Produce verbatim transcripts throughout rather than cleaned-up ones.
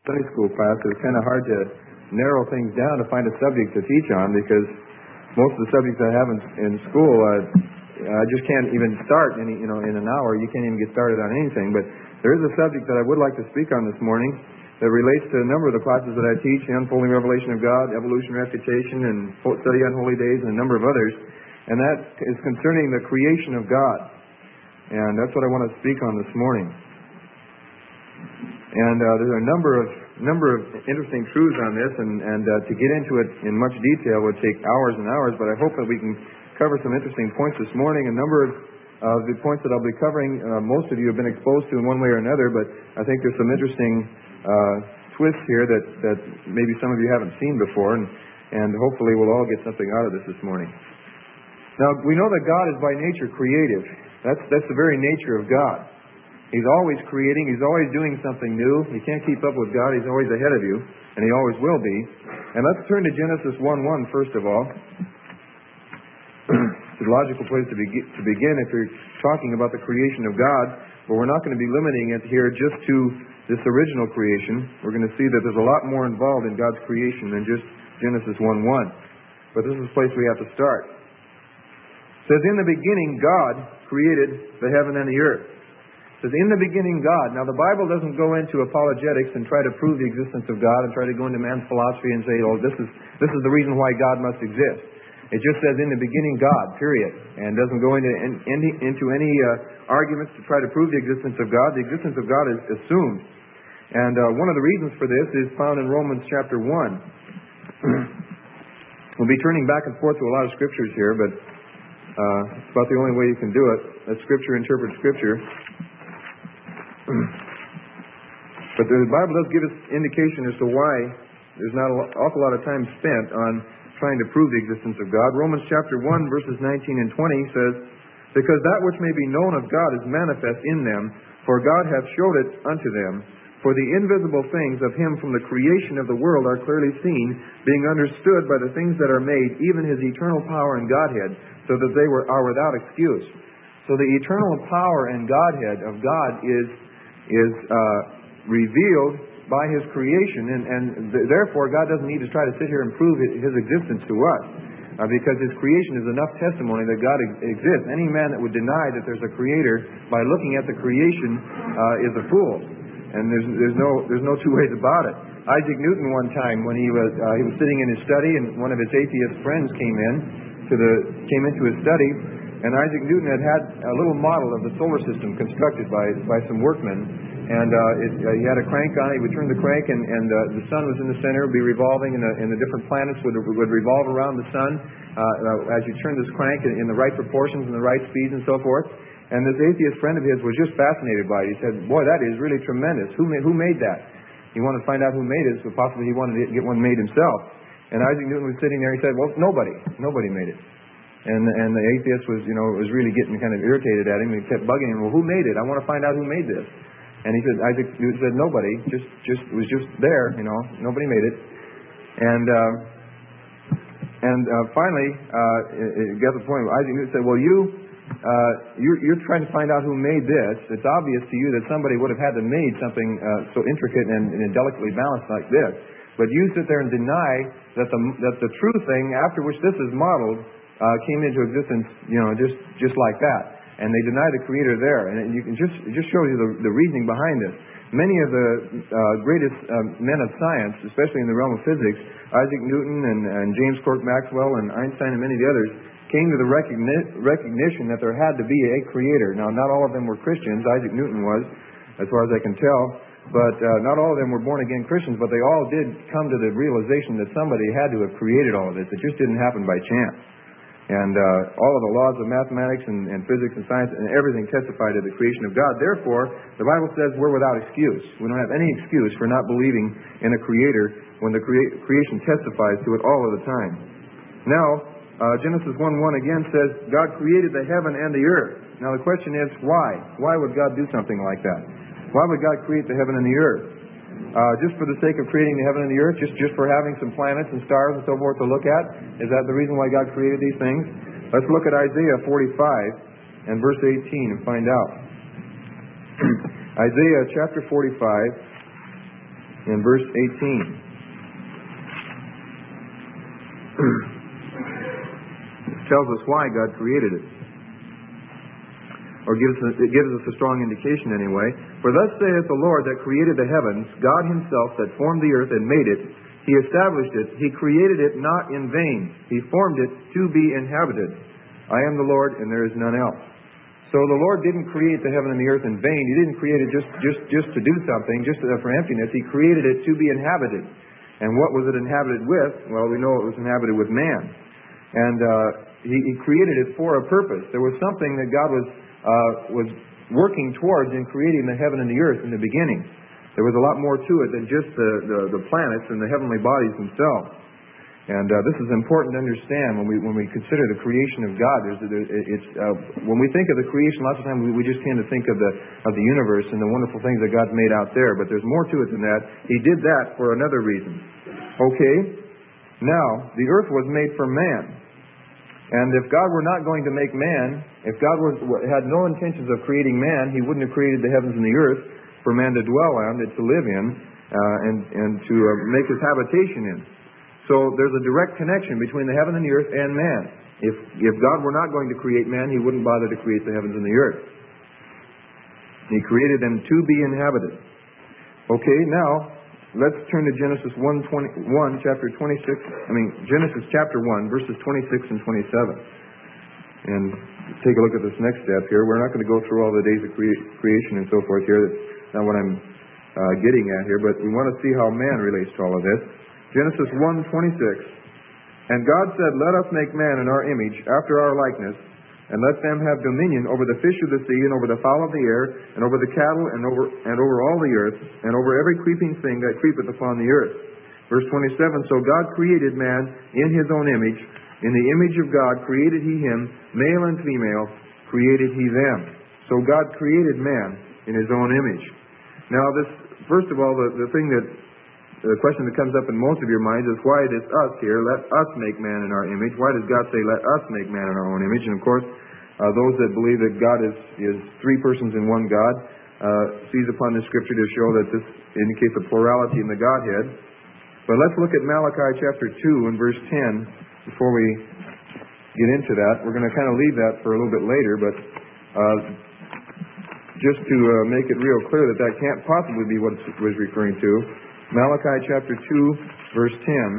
Sunday school class, it was kind of hard to narrow things down to find a subject to teach on, because most of the subjects I have in, in school, uh, I just can't even start any, you know, in an hour. You can't even get started on anything. But there is a subject that I would like to speak on this morning that relates to a number of the classes that I teach: the unfolding revelation of God, evolution, refutation, and study on holy days, and a number of others. And that is concerning the creation of God. And that's what I want to speak on this morning. And uh, there's a number of number of interesting truths on this, and, and uh, to get into it in much detail would take hours and hours, but I hope that we can cover some interesting points this morning. A number of uh, the points that I'll be covering, uh, most of you have been exposed to in one way or another, but I think there's some interesting uh, twists here that, that maybe some of you haven't seen before, and, and hopefully we'll all get something out of this this morning. Now, we know that God is by nature creative. That's, that's the very nature of God. He's always creating. He's always doing something new. You can't keep up with God. He's always ahead of you, and He always will be. And let's turn to Genesis one one first of all. It's a logical place to, be- to begin if you're talking about the creation of God, but we're not going to be limiting it here just to this original creation. We're going to see that there's a lot more involved in God's creation than just Genesis one one. But this is the place we have to start. It says, in the beginning, God created the heaven and the earth. It says, in the beginning, God. Now, the Bible doesn't go into apologetics and try to prove the existence of God and try to go into man's philosophy and say, oh, this is this is the reason why God must exist. It just says, in the beginning, God, period. And doesn't go into, in, in, into any uh, arguments to try to prove the existence of God. The existence of God is assumed. And uh, one of the reasons for this is found in Romans chapter one. We'll be turning back and forth to a lot of scriptures here, but uh, it's about the only way you can do it. That Scripture interprets Scripture. But the Bible does give us indication as to why there's not an awful lot of time spent on trying to prove the existence of God. Romans chapter one, verses nineteen and twenty says, because that which may be known of God is manifest in them, for God hath showed it unto them. For the invisible things of Him from the creation of the world are clearly seen, being understood by the things that are made, even His eternal power and Godhead, so that they were, are without excuse. So the eternal power and Godhead of God is is uh, revealed by His creation, and, and th- therefore God doesn't need to try to sit here and prove His existence to us, uh, because His creation is enough testimony that God ex- exists. Any man that would deny that there's a Creator by looking at the creation uh, is a fool, and there's there's no there's no two ways about it. Isaac Newton, one time when he was uh, he was sitting in his study, and one of his atheist friends came in to the came into his study. And Isaac Newton had had a little model of the solar system constructed by by some workmen. And uh, it, uh, he had a crank on it. He would turn the crank, and, and uh, the sun was in the center, would be revolving, and the, and the different planets would, would revolve around the sun uh, as you turn this crank in, in the right proportions and the right speeds and so forth. And this atheist friend of his was just fascinated by it. He said, boy, that is really tremendous. Who, ma- who made that? He wanted to find out who made it, so possibly he wanted to get one made himself. And Isaac Newton was sitting there. He said, well, nobody. Nobody made it. And and the atheist was, you know, was really getting kind of irritated at him. He kept bugging him. Well, who made it? I want to find out who made this. And he said, Isaac Newton said, nobody. Just just it was just there, you know. Nobody made it. And uh, and uh, finally, uh, it, it got to the point where Isaac Newton said, well, you uh, you're, you're trying to find out who made this. It's obvious to you that somebody would have had to made something uh, so intricate and, and delicately balanced like this. But you sit there and deny that the that the true thing after which this is modeled Uh, came into existence, you know, just just like that, and they deny the Creator there, and you can just it just shows you the, the reasoning behind this. Many of the uh, greatest uh, men of science, especially in the realm of physics, Isaac Newton and, and James Clerk Maxwell and Einstein and many of the others, came to the recogni- recognition that there had to be a Creator. Now, not all of them were Christians. Isaac Newton was, as far as I can tell. But uh, not all of them were born-again Christians, but they all did come to the realization that somebody had to have created all of this. It just didn't happen by chance. And uh, all of the laws of mathematics and, and physics and science and everything testify to the creation of God. Therefore, the Bible says we're without excuse. We don't have any excuse for not believing in a Creator when the crea- creation testifies to it all of the time. Now, uh, Genesis one one again says, God created the heaven and the earth. Now the question is, why? Why would God do something like that? Why would God create the heaven and the earth? Uh, just for the sake of creating the heaven and the earth, just, just for having some planets and stars and so forth to look at? Is that the reason why God created these things? Let's look at Isaiah forty-five and verse eighteen and find out. Isaiah chapter forty-five in verse eighteen. It tells us why God created it. Or gives us, it gives us a strong indication anyway. For thus saith the Lord that created the heavens, God himself that formed the earth and made it. He established it. He created it not in vain. He formed it to be inhabited. I am the Lord, and there is none else. So the Lord didn't create the heaven and the earth in vain. He didn't create it just, just, just to do something, just for emptiness. He created it to be inhabited. And what was it inhabited with? Well, we know it was inhabited with man. And uh, he, he created it for a purpose. There was something that God was uh, was working towards in creating the heaven and the earth in the beginning. There was a lot more to it than just the, the, the planets and the heavenly bodies themselves. And uh, this is important to understand when we when we consider the creation of God. There's, there, it's uh, when we think of the creation, lots of times we, we just tend to think of the of the universe and the wonderful things that God's made out there. But there's more to it than that. He did that for another reason. Okay, now the earth was made for man, and if God were not going to make man, if God was, had no intentions of creating man, He wouldn't have created the heavens and the earth for man to dwell on, to live in, uh, and and to uh, make his habitation in. So there's a direct connection between the heaven and the earth and man. If if God were not going to create man, He wouldn't bother to create the heavens and the earth. He created them to be inhabited. Okay, now let's turn to Genesis one twenty-one, chapter twenty-six. I mean Genesis chapter one, verses twenty-six and twenty-seven, and take a look at this next step here. We're not going to go through all the days of crea- creation and so forth here. That's not what I'm uh, getting at here, but we want to see how man relates to all of this. Genesis one twenty-six. And God said, Let us make man in our image, after our likeness, and let them have dominion over the fish of the sea, and over the fowl of the air, and over the cattle, and over and over all the earth, and over every creeping thing that creepeth upon the earth. Verse twenty-seven. So God created man in His own image. In the image of God created He him, male and female created He them. So God created man in His own image. Now this, first of all, the, the thing that, the question that comes up in most of your minds is, why does us here, let us make man in our image? Why does God say, let us make man in our own image? And of course, uh, those that believe that God is, is three persons in one God, uh, seize upon the Scripture to show that this indicates a plurality in the Godhead. But let's look at Malachi chapter two and verse ten before we get into that. We're going to kind of leave that for a little bit later, but uh, just to uh, make it real clear that that can't possibly be what it was referring to. Malachi chapter two, verse ten,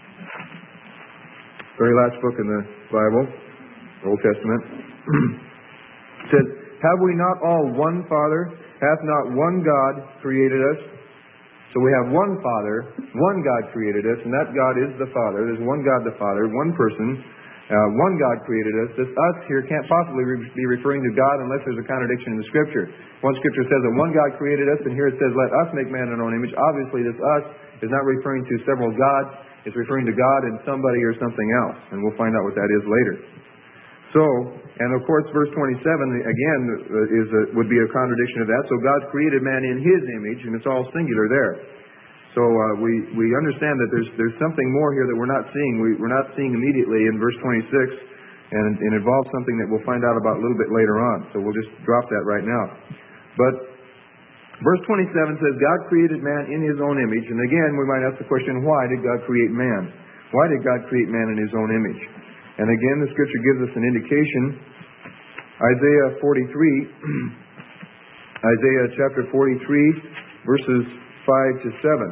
very last book in the Bible, Old Testament, says, Have we not all one Father? Hath not one God created us? So we have one Father, one God created us, and that God is the Father. There's one God the Father, one person. Uh, one God created us. This us here can't possibly re- be referring to God unless there's a contradiction in the Scripture. One Scripture says that one God created us, and here it says, let us make man in our own image. Obviously, this us is not referring to several gods. It's referring to God and somebody or something else. And we'll find out what that is later. So, and of course, verse twenty-seven, again, is a, would be a contradiction of that. So God created man in His image, and it's all singular there. So uh, we we understand that there's there's something more here that we're not seeing. We, we're not seeing immediately in verse twenty-six, and it involves something that we'll find out about a little bit later on. So we'll just drop that right now. But verse twenty-seven says, God created man in His own image. And again, we might ask the question, why did God create man? Why did God create man in His own image? And again, the Scripture gives us an indication. Isaiah forty-three, Isaiah chapter forty-three, verses five to seven.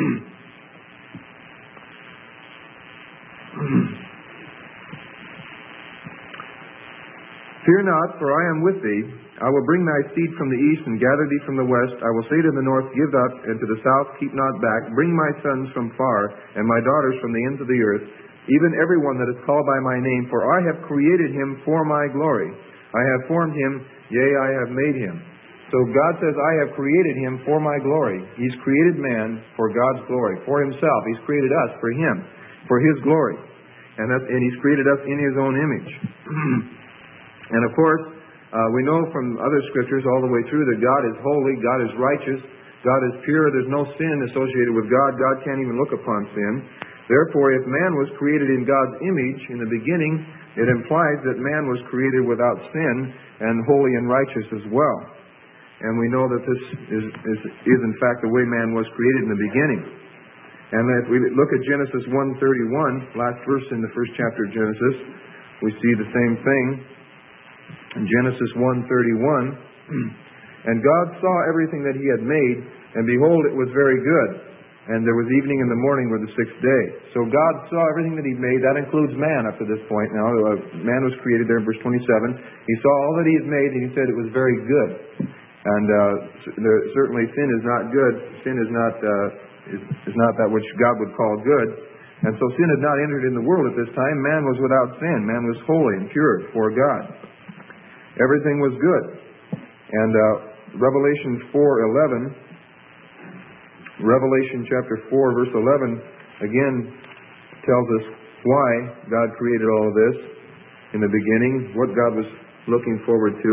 Fear not, for I am with thee. I will bring thy seed from the east and gather thee from the west. I will say to the north, Give up, and to the south, keep not back. Bring my sons from far, and my daughters from the ends of the earth, even every one that is called by my name, for I have created him for my glory. I have formed him, yea, I have made him. So God says, I have created him for my glory. He's created man for God's glory, for Himself. He's created us for Him, for His glory. And, that's, and He's created us in His own image. And of course, uh, we know from other Scriptures all the way through that God is holy, God is righteous, God is pure. There's no sin associated with God. God can't even look upon sin. Therefore, if man was created in God's image in the beginning, it implies that man was created without sin and holy and righteous as well. And we know that this is, is, is in fact the way man was created in the beginning. And if we look at Genesis one thirty-one, last verse in the first chapter of Genesis, we see the same thing. In Genesis one thirty-one, and God saw everything that He had made, and behold, it was very good. And there was evening and the morning were the sixth day. So God saw everything that He made. That includes man up to this point now. Uh, man was created there in verse twenty-seven. He saw all that He had made, and He said it was very good. And uh, there, certainly sin is not good. Sin is not uh, is, is not that which God would call good. And so sin had not entered in the world at this time. Man was without sin. Man was holy and pure before God. Everything was good. And uh, Revelation four eleven, Revelation chapter four, verse eleven, again tells us why God created all of this in the beginning, what God was looking forward to.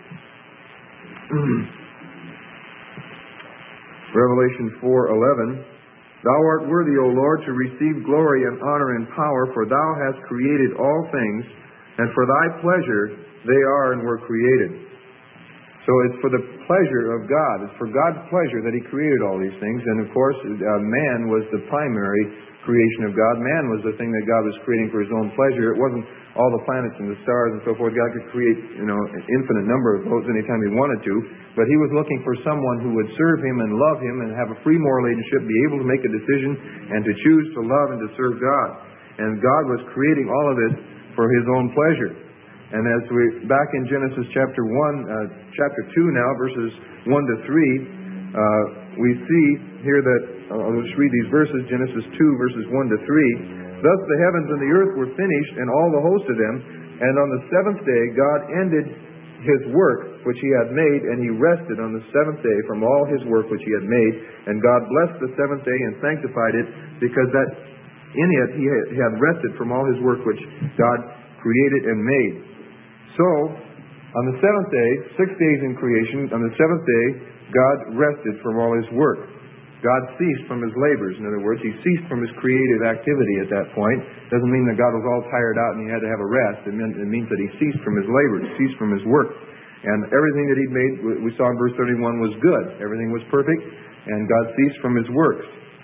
Revelation four eleven, Thou art worthy, O Lord, to receive glory and honor and power, for Thou hast created all things, and for Thy pleasure they are and were created. So it's for the pleasure of God. It's for God's pleasure that He created all these things. And of course, uh, man was the primary creation of God. Man was the thing that God was creating for His own pleasure. It wasn't all the planets and the stars and so forth. God could create, you know, an infinite number of those anytime He wanted to. But He was looking for someone who would serve Him and love Him and have a free moral agency, be able to make a decision and to choose to love and to serve God. And God was creating all of this for His own pleasure. And as we, back in Genesis chapter one, uh, chapter two now, verses one to three, uh, we see here that, uh, I'll just read these verses, Genesis two, verses one to three. Thus the heavens and the earth were finished, and all the host of them. And on the seventh day God ended His work which He had made, and He rested on the seventh day from all His work which He had made. And God blessed the seventh day and sanctified it, because that in it He had rested from all His work which God created and made. So, on the seventh day, six days in creation, on the seventh day, God rested from all His work. God ceased from His labors. In other words, He ceased from His creative activity at that point. Doesn't mean that God was all tired out and He had to have a rest. It, meant, it means that He ceased from His labors, ceased from His work. And everything that He'd made, we saw in verse thirty-one, was good. Everything was perfect, and God ceased from His works.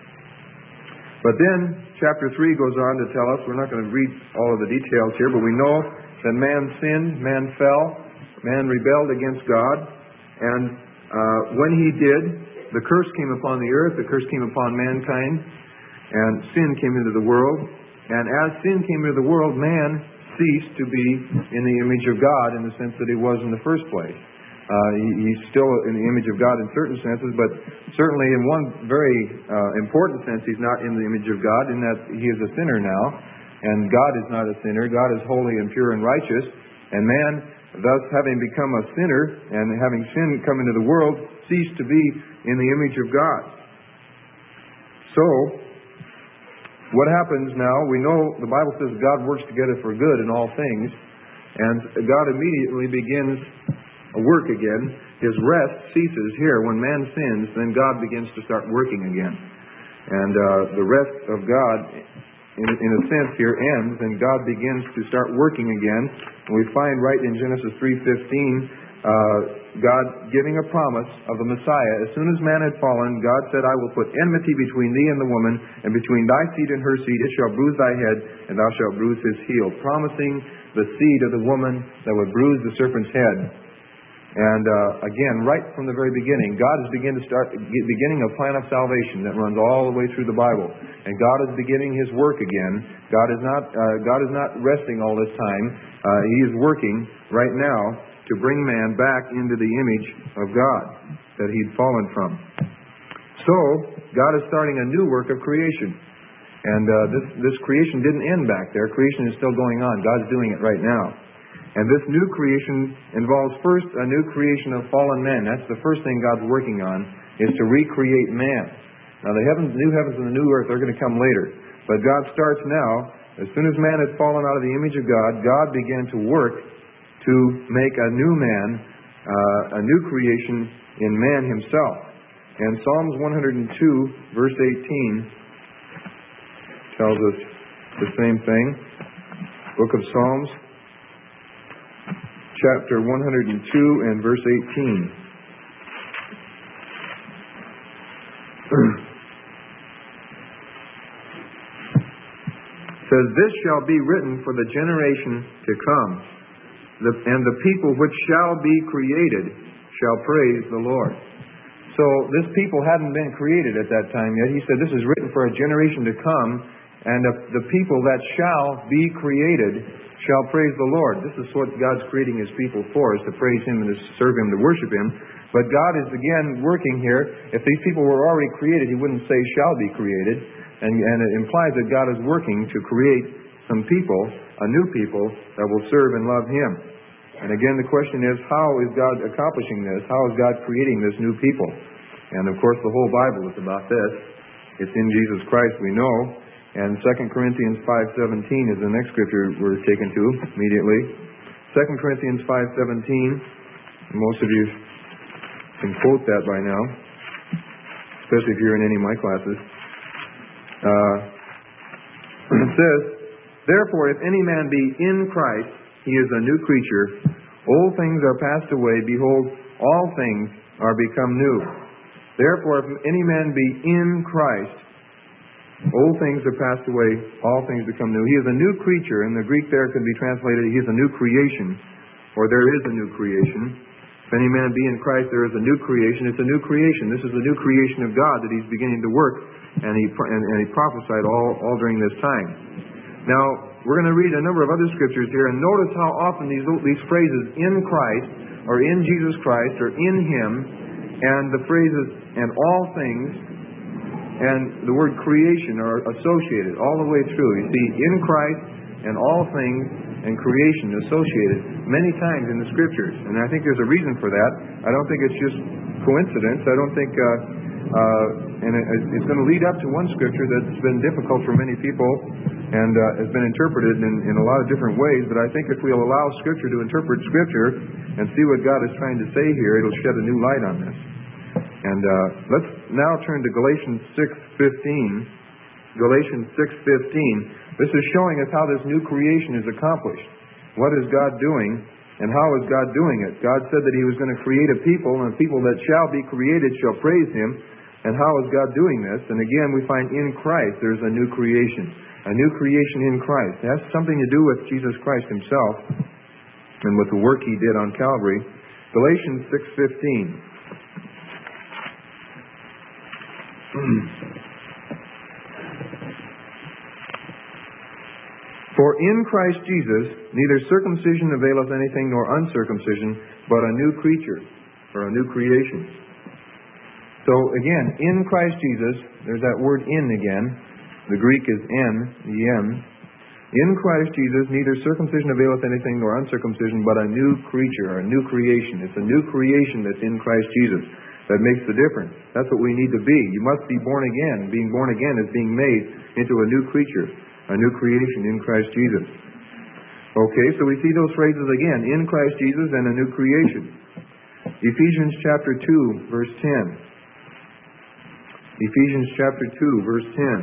But then, chapter three goes on to tell us, we're not going to read all of the details here, but we know that man sinned, man fell, man rebelled against God, and uh, when he did, the curse came upon the earth, the curse came upon mankind, and sin came into the world. And as sin came into the world, man ceased to be in the image of God in the sense that he was in the first place. Uh, he, he's still in the image of God in certain senses, but certainly in one very uh, important sense, he's not in the image of God, in that he is a sinner now. And God is not a sinner. God is holy and pure and righteous. And man, thus having become a sinner and having sin come into the world, ceased to be in the image of God. So, what happens now? We know the Bible says God works together for good in all things. And God immediately begins a work again. His rest ceases here. When man sins, then God begins to start working again. And uh, the rest of God, In, in a sense, here ends, and God begins to start working again. And we find right in Genesis three fifteen, uh, God giving a promise of the Messiah. As soon as man had fallen, God said, I will put enmity between thee and the woman, and between thy seed and her seed. It shall bruise thy head, and thou shalt bruise his heel. Promising the seed of the woman that would bruise the serpent's head. And uh, again, right from the very beginning, God is beginning to start beginning a plan of salvation that runs all the way through the Bible. And God is beginning His work again. God is not uh, God is not resting all this time. Uh, he is working right now to bring man back into the image of God that he'd fallen from. So God is starting a new work of creation, and uh, this this creation didn't end back there. Creation is still going on. God's doing it right now. And this new creation involves first a new creation of fallen men. That's the first thing God's working on, is to recreate man. Now the heavens, new heavens and the new earth are going to come later. But God starts now. As soon as man had fallen out of the image of God, God began to work to make a new man, uh, a new creation in man himself. And Psalms one hundred two, verse eighteen, tells us the same thing. Book of Psalms, chapter one hundred two and verse eighteen. says, "This shall be written for the generation to come, the, and the people which shall be created shall praise the Lord." So this people hadn't been created at that time yet. He said this is written for a generation to come, and the, the people that shall be created shall praise the Lord. This is what God's creating His people for, is to praise Him and to serve Him, to worship Him. But God is again working here. If these people were already created, He wouldn't say shall be created. And, and it implies that God is working to create some people, a new people, that will serve and love Him. And again, the question is, how is God accomplishing this? How is God creating this new people? And of course, the whole Bible is about this. It's in Jesus Christ, we know. And Second Corinthians five seventeen is the next scripture we're taken to immediately. Second Corinthians five seventeen. Most of you can quote that by now, especially if you're in any of my classes. Uh, it says, "Therefore, if any man be in Christ, he is a new creature. Old things are passed away. Behold, all things are become new. Therefore, if any man be in Christ, old things are passed away. All things become new." He is a new creature. In the Greek there could be translated, he is a new creation, or there is a new creation. If any man be in Christ, there is a new creation. It's a new creation. This is the new creation of God that He's beginning to work, and He and, and He prophesied all, all during this time. Now, we're going to read a number of other scriptures here, and notice how often these, these phrases, in Christ, or in Jesus Christ, or in Him, and the phrases, and all things, and the word creation are associated all the way through. You see, in Christ, and all things, and creation associated many times in the Scriptures. And I think there's a reason for that. I don't think it's just coincidence. I don't think, uh, uh, and it, it's going to lead up to one Scripture that's been difficult for many people and uh, has been interpreted in, in a lot of different ways. But I think if we'll allow Scripture to interpret Scripture and see what God is trying to say here, it'll shed a new light on this. And uh, let's now turn to Galatians six fifteen. Galatians six fifteen. This is showing us how this new creation is accomplished. What is God doing, and how is God doing it? God said that He was going to create a people, and the people that shall be created shall praise Him. And how is God doing this? And again, we find in Christ there's a new creation. A new creation in Christ. It has something to do with Jesus Christ Himself and with the work He did on Calvary. Galatians six fifteen. "For in Christ Jesus neither circumcision availeth anything nor uncircumcision, but a new creature," or a new creation. So again, in Christ Jesus, there's that word "in" again. The Greek is "en," the "en." "In Christ Jesus neither circumcision availeth anything nor uncircumcision, but a new creature," or a new creation. It's a new creation that's in Christ Jesus that makes the difference. That's what we need to be. You must be born again. Being born again is being made into a new creature, a new creation in Christ Jesus. Okay, so we see those phrases again, in Christ Jesus and a new creation. Ephesians chapter two, verse ten. Ephesians chapter two, verse ten.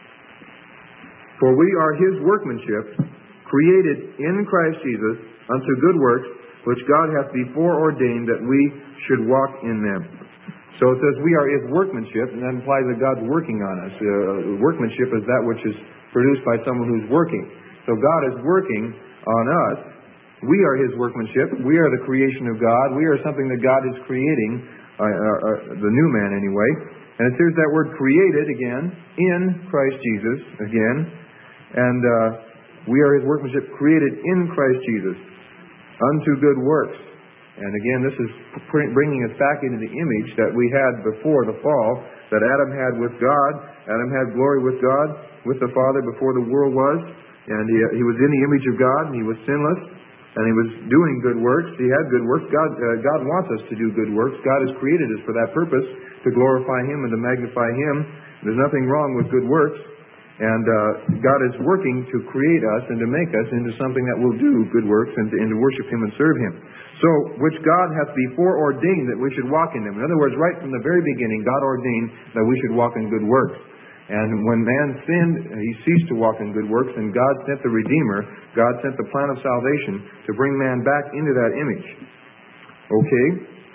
"For we are His workmanship, created in Christ Jesus unto good works, which God hath before ordained that we should walk in them." So it says we are His workmanship, and that implies that God's working on us. Uh, workmanship is that which is produced by someone who's working. So God is working on us. We are His workmanship. We are the creation of God. We are something that God is creating, uh, uh, uh, the new man anyway. And it says that word created again, in Christ Jesus again. And uh, we are His workmanship created in Christ Jesus unto good works. And again, this is bringing us back into the image that we had before the fall, that Adam had with God. Adam had glory with God, with the Father before the world was. And he, he was in the image of God, and he was sinless, and he was doing good works. He had good works. God, uh, God wants us to do good works. God has created us for that purpose, to glorify Him and to magnify Him. There's nothing wrong with good works. And uh, God is working to create us and to make us into something that will do good works and to, and to worship Him and serve Him. So, which God hath before ordained that we should walk in them. In other words, right from the very beginning, God ordained that we should walk in good works. And when man sinned, he ceased to walk in good works, and God sent the Redeemer. God sent the plan of salvation to bring man back into that image. Okay?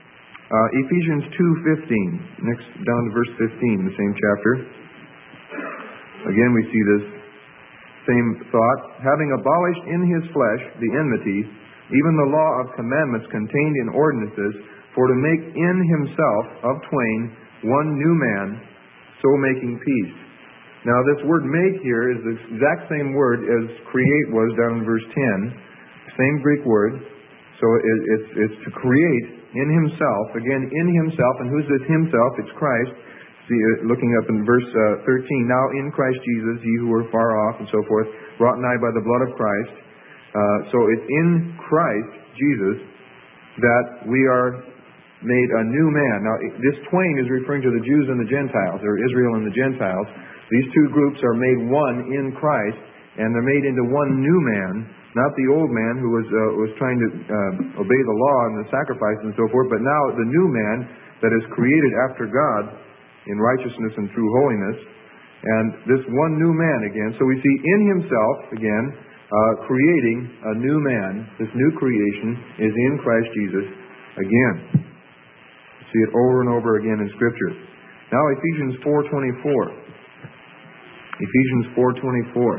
Uh, Ephesians two fifteen, next down to verse fifteen, the same chapter. Again, we see this same thought. Having abolished in his flesh the enmity, even the law of commandments contained in ordinances, for to make in himself of twain one new man, so making peace. Now, this word make here is the exact same word as create was down in verse ten. Same Greek word. So it, it's, it's to create in himself, again, in himself. And who's this himself? It's Christ. See, uh, looking up in verse uh, thirteen, now in Christ Jesus, ye who were far off, and so forth, brought nigh by the blood of Christ. Uh, so it's in Christ Jesus that we are made a new man. Now, this twain is referring to the Jews and the Gentiles, or Israel and the Gentiles. These two groups are made one in Christ, and they're made into one new man, not the old man who was uh, was trying to uh, obey the law and the sacrifice and so forth, but now the new man that is created after God in righteousness and true holiness. And this one new man again, so we see in himself, again, uh, creating a new man. This new creation is in Christ Jesus again. See it over and over again in Scripture. Now Ephesians four twenty-four. Ephesians four twenty-four.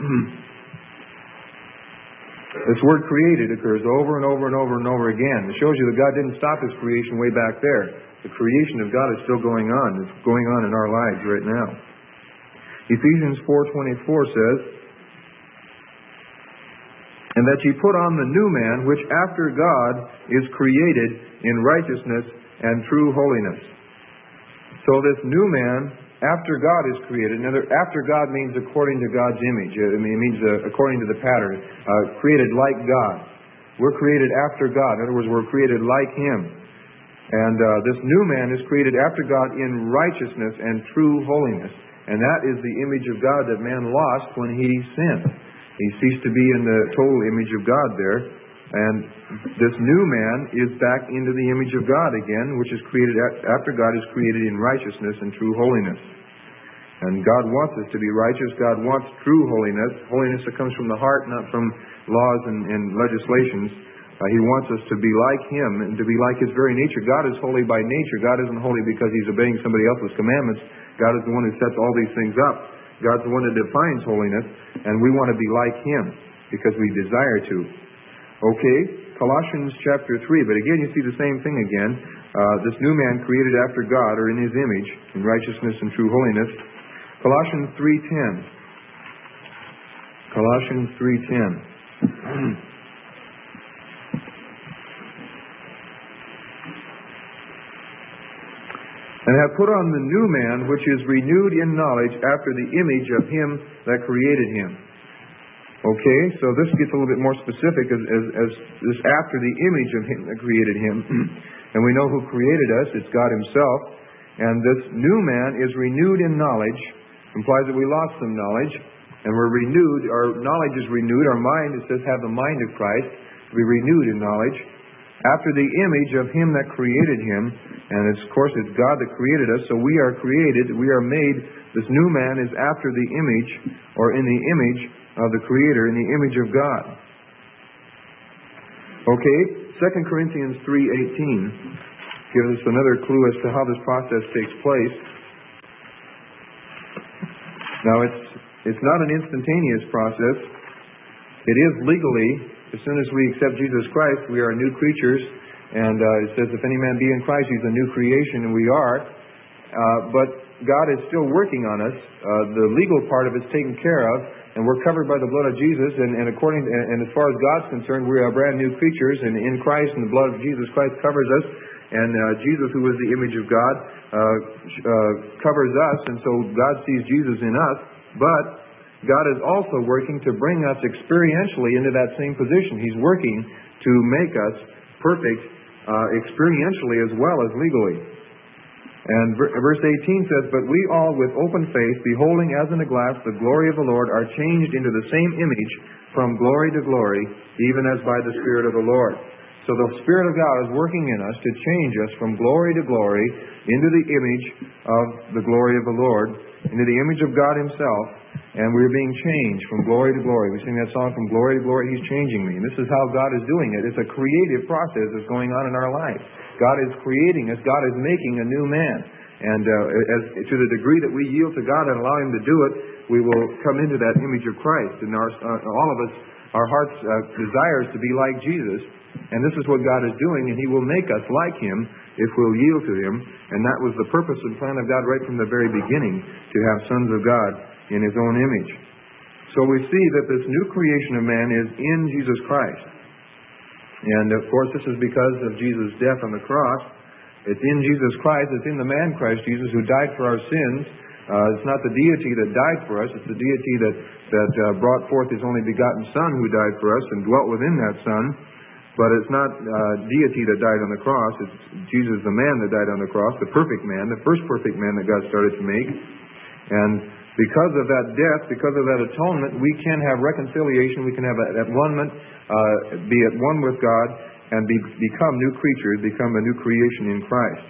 This word created occurs over and over and over and over again. It shows you that God didn't stop His creation way back there. The creation of God is still going on. It's going on in our lives right now. Ephesians four twenty-four says, and that ye put on the new man, which after God is created in righteousness and true holiness. So this new man, after God is created, now after God means according to God's image. I mean, it means uh, according to the pattern, uh, created like God. We're created after God. In other words, we're created like Him. And uh, this new man is created after God in righteousness and true holiness. And that is the image of God that man lost when he sinned. He ceased to be in the total image of God there. And this new man is back into the image of God again, which is created after God is created in righteousness and true holiness. And God wants us to be righteous. God wants true holiness. Holiness that comes from the heart, not from laws and, and legislations. Uh, he wants us to be like Him and to be like His very nature. God is holy by nature. God isn't holy because He's obeying somebody else's commandments. God is the one who sets all these things up. God's the one that defines holiness, and we want to be like Him because we desire to. Okay, Colossians chapter three. But again, you see the same thing again. Uh, this new man created after God, or in His image, in righteousness and true holiness. Colossians three ten. Colossians three ten. And have put on the new man, which is renewed in knowledge after the image of Him that created him. Okay, so this gets a little bit more specific as, as, as this after the image of Him that created him. And we know who created us. It's God Himself. And this new man is renewed in knowledge. Implies that we lost some knowledge. And we're renewed. Our knowledge is renewed. Our mind, it says, have the mind of Christ. To be renewed in knowledge. After the image of Him that created him. And it's, of course, it's God that created us. So we are created. We are made. This new man is after the image, or in the image of the Creator, in the image of God. Okay, Second Corinthians three eighteen gives us another clue as to how this process takes place. Now, it's it's not an instantaneous process. It is legally, as soon as we accept Jesus Christ, we are new creatures. And uh, it says, if any man be in Christ, he's a new creation, and we are. Uh, but God is still working on us. Uh, the legal part of it's taken care of, and we're covered by the blood of Jesus. And, and according and, and as far as God's concerned, we are brand new creatures, and in Christ, and the blood of Jesus Christ covers us. And uh, Jesus, who is the image of God, uh, uh, covers us, and so God sees Jesus in us. But God is also working to bring us experientially into that same position. He's working to make us perfect uh, experientially as well as legally. And verse eighteen says, but we all with open face, beholding as in a glass the glory of the Lord, are changed into the same image from glory to glory, even as by the Spirit of the Lord. So the Spirit of God is working in us to change us from glory to glory into the image of the glory of the Lord, into the image of God Himself, and we're being changed from glory to glory. We sing that song, from glory to glory, He's changing me. And this is how God is doing it. It's a creative process that's going on in our life. God is creating us. God is making a new man. And uh, as, to the degree that we yield to God and allow Him to do it, we will come into that image of Christ. And our, uh, all of us, our hearts' uh, desires to be like Jesus. And this is what God is doing, and He will make us like Him if we'll yield to Him. And that was the purpose and plan of God right from the very beginning, to have sons of God in His own image. So we see that this new creation of man is in Jesus Christ. And of course, this is because of Jesus' death on the cross. It's in Jesus Christ, it's in the man Christ Jesus who died for our sins. Uh, it's not the deity that died for us, it's the deity that, that uh, brought forth His only begotten Son who died for us and dwelt within that Son. But it's not uh, deity that died on the cross, it's Jesus the man that died on the cross, the perfect man, the first perfect man that God started to make. And because of that death, because of that atonement, we can have reconciliation, we can have at one-ment, uh, be at one with God, and be, become new creatures, become a new creation in Christ.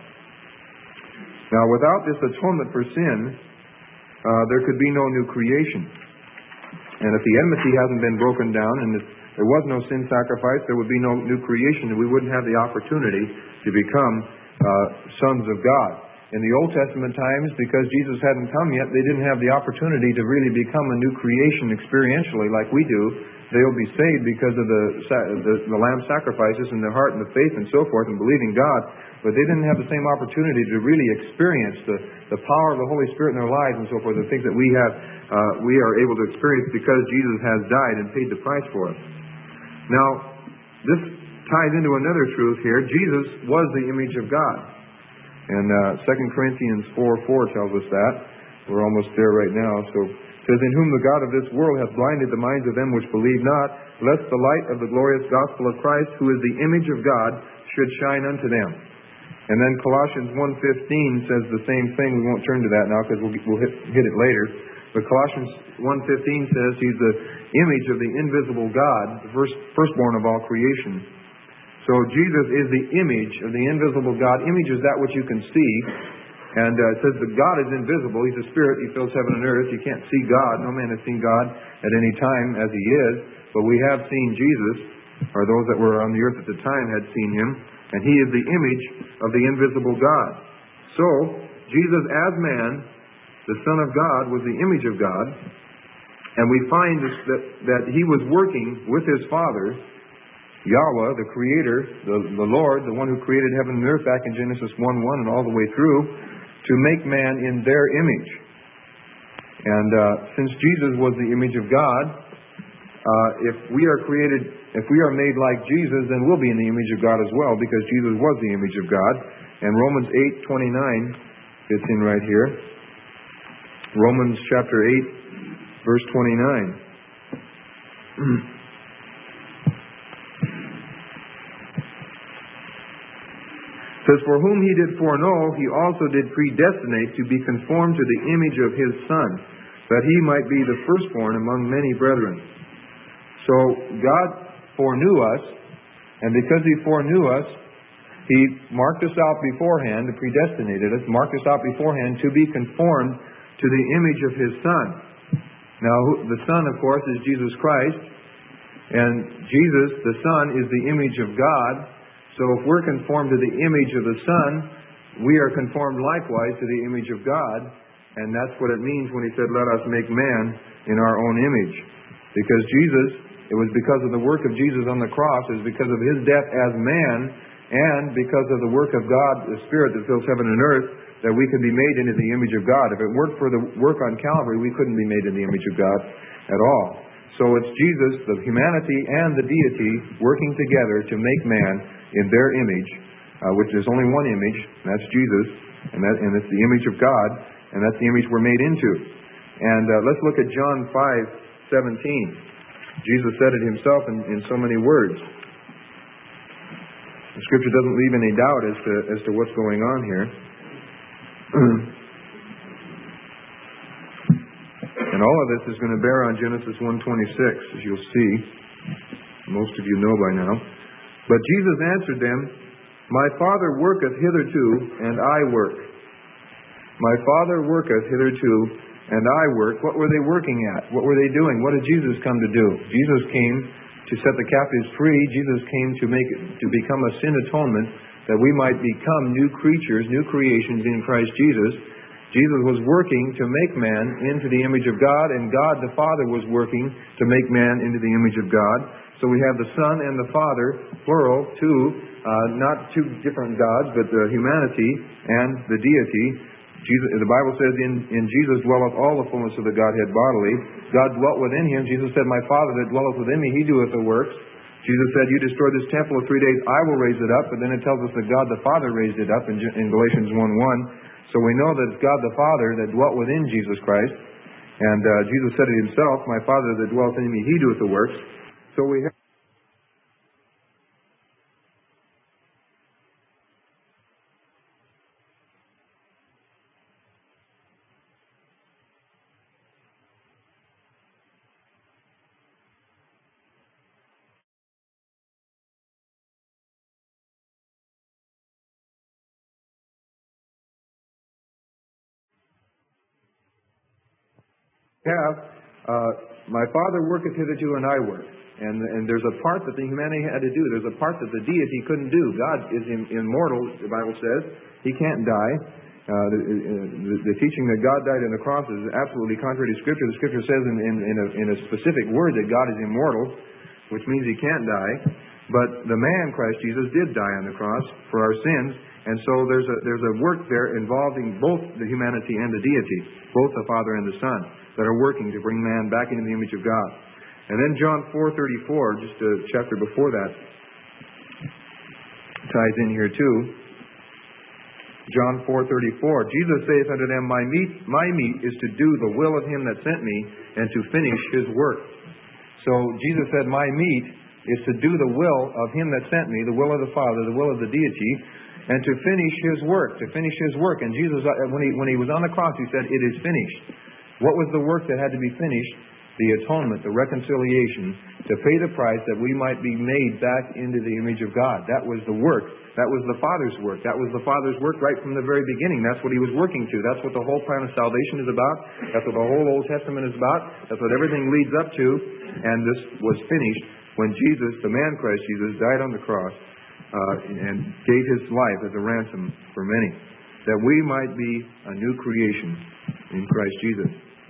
Now, without this atonement for sin, uh, there could be no new creation. And if the enmity hasn't been broken down, and if there was no sin sacrifice, there would be no new creation, and we wouldn't have the opportunity to become uh, sons of God. In the Old Testament times, because Jesus hadn't come yet, they didn't have the opportunity to really become a new creation experientially like we do. They'll be saved because of the, the, the lamb sacrifices and their heart and the faith and so forth and believing God. But they didn't have the same opportunity to really experience the, the power of the Holy Spirit in their lives and so forth, the things that we have, uh, we are able to experience because Jesus has died and paid the price for us. Now, this ties into another truth here. Jesus was the image of God. And uh, Second Corinthians four four tells us that. We're almost there right now. So it says, in whom the God of this world hath blinded the minds of them which believe not, lest the light of the glorious gospel of Christ, who is the image of God, should shine unto them. And then Colossians one fifteen says the same thing. We won't turn to that now because we'll, we'll hit, hit it later. But Colossians one fifteen says He's the image of the invisible God, the first, firstborn of all creation. So Jesus is the image of the invisible God. Image is that which you can see. And uh, it says that God is invisible. He's a spirit. He fills heaven and earth. You can't see God. No man has seen God at any time as He is. But we have seen Jesus, or those that were on the earth at the time had seen Him. And He is the image of the invisible God. So, Jesus as man, the Son of God, was the image of God. And we find that, that He was working with His Father, Yahweh, the Creator, the, the Lord, the one who created heaven and earth back in Genesis one one and all the way through, to make man in their image. And uh, since Jesus was the image of God, uh, if we are created, if we are made like Jesus, then we'll be in the image of God as well, because Jesus was the image of God. And Romans eight twenty-nine fits in right here. Romans chapter eight, verse twenty-nine. It says, for whom He did foreknow, He also did predestinate to be conformed to the image of His Son, that He might be the firstborn among many brethren. So God foreknew us, and because He foreknew us, He marked us out beforehand, predestinated us, marked us out beforehand to be conformed to the image of His Son. Now, the Son, of course, is Jesus Christ, and Jesus, the Son, is the image of God. So if we're conformed to the image of the Son, we are conformed likewise to the image of God. And that's what it means when He said, let us make man in our own image. Because Jesus, it was because of the work of Jesus on the cross, it was because of His death as man, and because of the work of God, the Spirit that fills heaven and earth, that we can be made into the image of God. If it weren't for the work on Calvary, we couldn't be made in the image of God at all. So it's Jesus, the humanity and the deity, working together to make man in their image, uh, which is only one image, and that's Jesus, and, that, and it's the image of God, and that's the image we're made into. And uh, let's look at John five seventeen. Jesus said it Himself in, in so many words. The Scripture doesn't leave any doubt as to, as to what's going on here. And all of this is going to bear on Genesis one twenty-six, as you'll see. Most of you know by now. But Jesus answered them, my Father worketh hitherto, and I work. My Father worketh hitherto, and I work. What were they working at? What were they doing? What did Jesus come to do? Jesus came to set the captives free. Jesus came to make it, to become a sin atonement that we might become new creatures, new creations in Christ Jesus. Jesus was working to make man into the image of God, and God the Father was working to make man into the image of God. So we have the Son and the Father, plural, two, uh, not two different gods, but the humanity and the deity. Jesus, the Bible says, in, in Jesus dwelleth all the fullness of the Godhead bodily. God dwelt within him. Jesus said, my Father that dwelleth within me, he doeth the works. Jesus said, you destroy this temple in three days, I will raise it up. But then it tells us that God the Father raised it up in, in Galatians one one. So we know that it's God the Father that dwelt within Jesus Christ. And uh, Jesus said it himself, my Father that dwelleth in me, he doeth the works. So we have have, uh, my Father worketh hitherto and I work. And, and there's a part that the humanity had to do. There's a part that the deity couldn't do. God is im- immortal, the Bible says. He can't die. Uh, the, the, the teaching that God died on the cross is absolutely contrary to Scripture. The Scripture says in, in, in, a, in a specific word that God is immortal, which means He can't die. But the man, Christ Jesus, did die on the cross for our sins. And so there's a, there's a work there involving both the humanity and the deity, both the Father and the Son, that are working to bring man back into the image of God. And then John four thirty-four, just a chapter before that, ties in here too. John four thirty-four, Jesus saith unto them, My meat, my meat is to do the will of him that sent me, and to finish his work. So Jesus said, my meat is to do the will of him that sent me, the will of the Father, the will of the deity, and to finish his work, to finish his work. And Jesus, when he, when he was on the cross, he said, it is finished. What was the work that had to be finished? The atonement, the reconciliation, to pay the price that we might be made back into the image of God. That was the work. That was the Father's work. That was the Father's work right from the very beginning. That's what He was working to. That's what the whole plan of salvation is about. That's what the whole Old Testament is about. That's what everything leads up to. And this was finished when Jesus, the man Christ Jesus, died on the cross uh, and gave His life as a ransom for many, that we might be a new creation in Christ Jesus.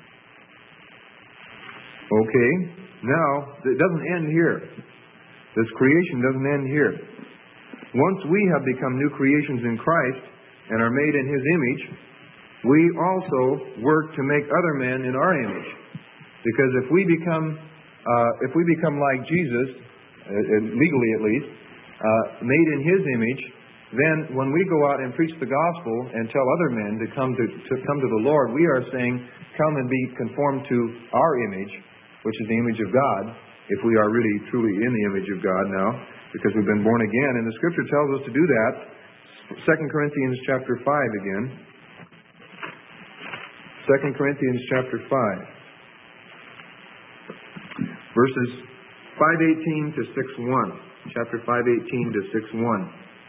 Okay, now, it doesn't end here. This creation doesn't end here. Once we have become new creations in Christ and are made in His image, we also work to make other men in our image. Because if we become, uh, if we become like Jesus, uh, legally at least, uh, made in His image, then when we go out and preach the gospel and tell other men to come to, to come to the Lord, we are saying, come and be conformed to our image, which is the image of God, if we are really truly in the image of God now, because we've been born again. And the Scripture tells us to do that. Second Corinthians chapter five again. Second Corinthians chapter five. Verses five eighteen to six one. Chapter five eighteen to six one.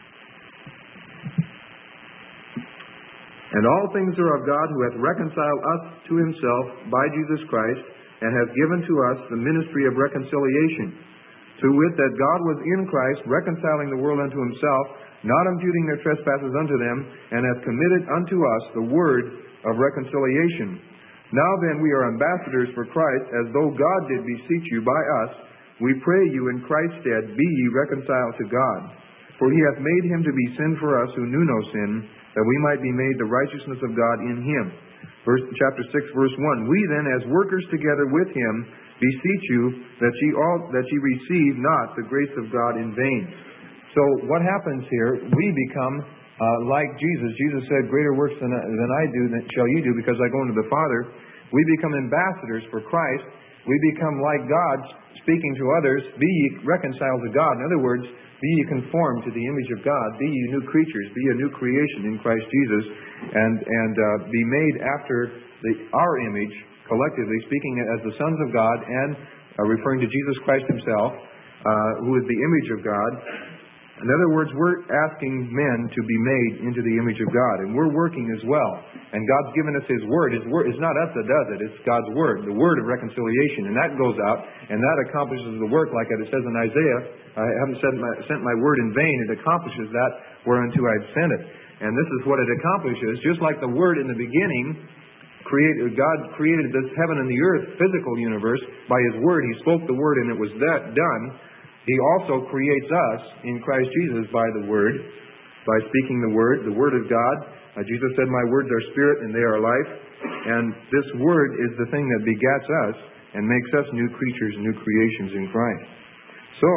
And all things are of God, who hath reconciled us to Himself by Jesus Christ, and hath given to us the ministry of reconciliation, to wit, that God was in Christ, reconciling the world unto Himself, not imputing their trespasses unto them, and hath committed unto us the word of reconciliation. Now then we are ambassadors for Christ, as though God did beseech you by us. We pray you in Christ's stead, be ye reconciled to God. For He hath made Him to be sin for us who knew no sin, that we might be made the righteousness of God in Him. Verse, chapter six, verse one. We then, as workers together with Him, beseech you that ye all that ye receive not the grace of God in vain. So what happens here? We become uh, like Jesus. Jesus said, "Greater works than, than I do, than shall ye do, because I go unto the Father." We become ambassadors for Christ. We become like God, speaking to others. Be ye reconciled to God. In other words, be ye conformed to the image of God. Be ye new creatures. Be a new creation in Christ Jesus. And and uh, be made after the, our image, collectively, speaking as the sons of God and uh, referring to Jesus Christ Himself, uh, who is the image of God. In other words, we're asking men to be made into the image of God, and we're working as well. And God's given us His Word. His Word, it's not us that does it, it's God's Word, the Word of reconciliation. And that goes out, and that accomplishes the work, like it says in Isaiah, I haven't sent my, sent my Word in vain. It accomplishes that whereunto I've sent it. And this is what it accomplishes. Just like the Word in the beginning, created, God created this heaven and the earth, physical universe, by His Word. He spoke the Word, and it was that done. He also creates us in Christ Jesus by the Word, by speaking the Word, the Word of God. Uh, Jesus said, my words are spirit and they are life. And this Word is the thing that begats us and makes us new creatures, new creations in Christ. So,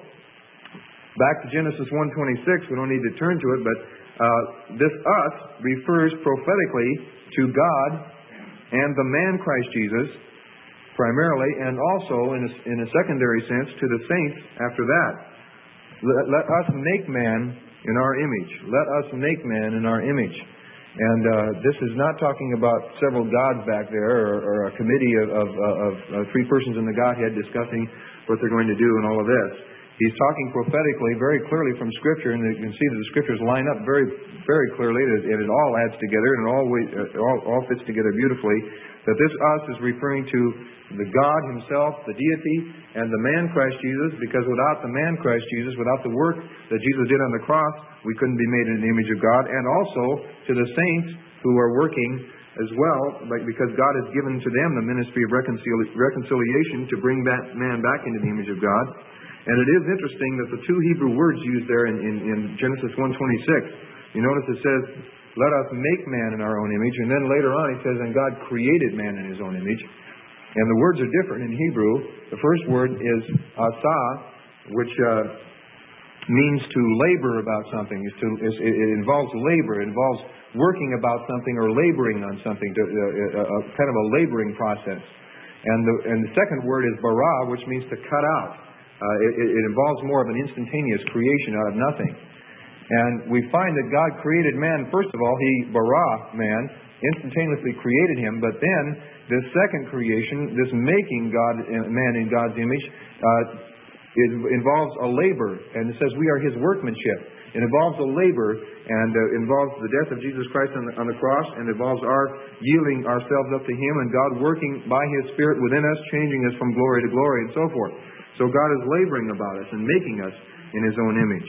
back to Genesis one twenty-six, we don't need to turn to it, but uh, this us refers prophetically to God and the man Christ Jesus, primarily, and also in a, in a secondary sense to the saints after that. Let, let us make man in our image. Let us make man in our image. And uh, this is not talking about several gods back there or, or a committee of, of, of, of three persons in the Godhead discussing what they're going to do and all of this. He's talking prophetically, very clearly from Scripture, and you can see that the Scriptures line up very, very clearly, and it all adds together, and it all, all, all fits together beautifully, that this us is referring to the God Himself, the deity, and the man Christ Jesus, because without the man Christ Jesus, without the work that Jesus did on the cross, we couldn't be made in the image of God, and also to the saints who are working as well, because God has given to them the ministry of reconcili- reconciliation to bring that man back into the image of God. And it is interesting that the two Hebrew words used there in, in, in Genesis one twenty-six, you notice it says, let us make man in our own image. And then later on it says, and God created man in His own image. And the words are different in Hebrew. The first word is asah, which uh, means to labor about something. It's to, it's, it involves labor. It involves working about something or laboring on something, to, uh, uh, kind of a laboring process. And the, and the second word is bara, which means to cut out. Uh, it, it involves more of an instantaneous creation out of nothing. And we find that God created man. First of all, He bara man, instantaneously created him. But then, this second creation, this making God man in God's image, uh, it involves a labor. And it says we are His workmanship. It involves a labor, and uh, involves the death of Jesus Christ on the, on the cross, and involves our yielding ourselves up to Him, and God working by His Spirit within us, changing us from glory to glory, and so forth. So God is laboring about us and making us in His own image.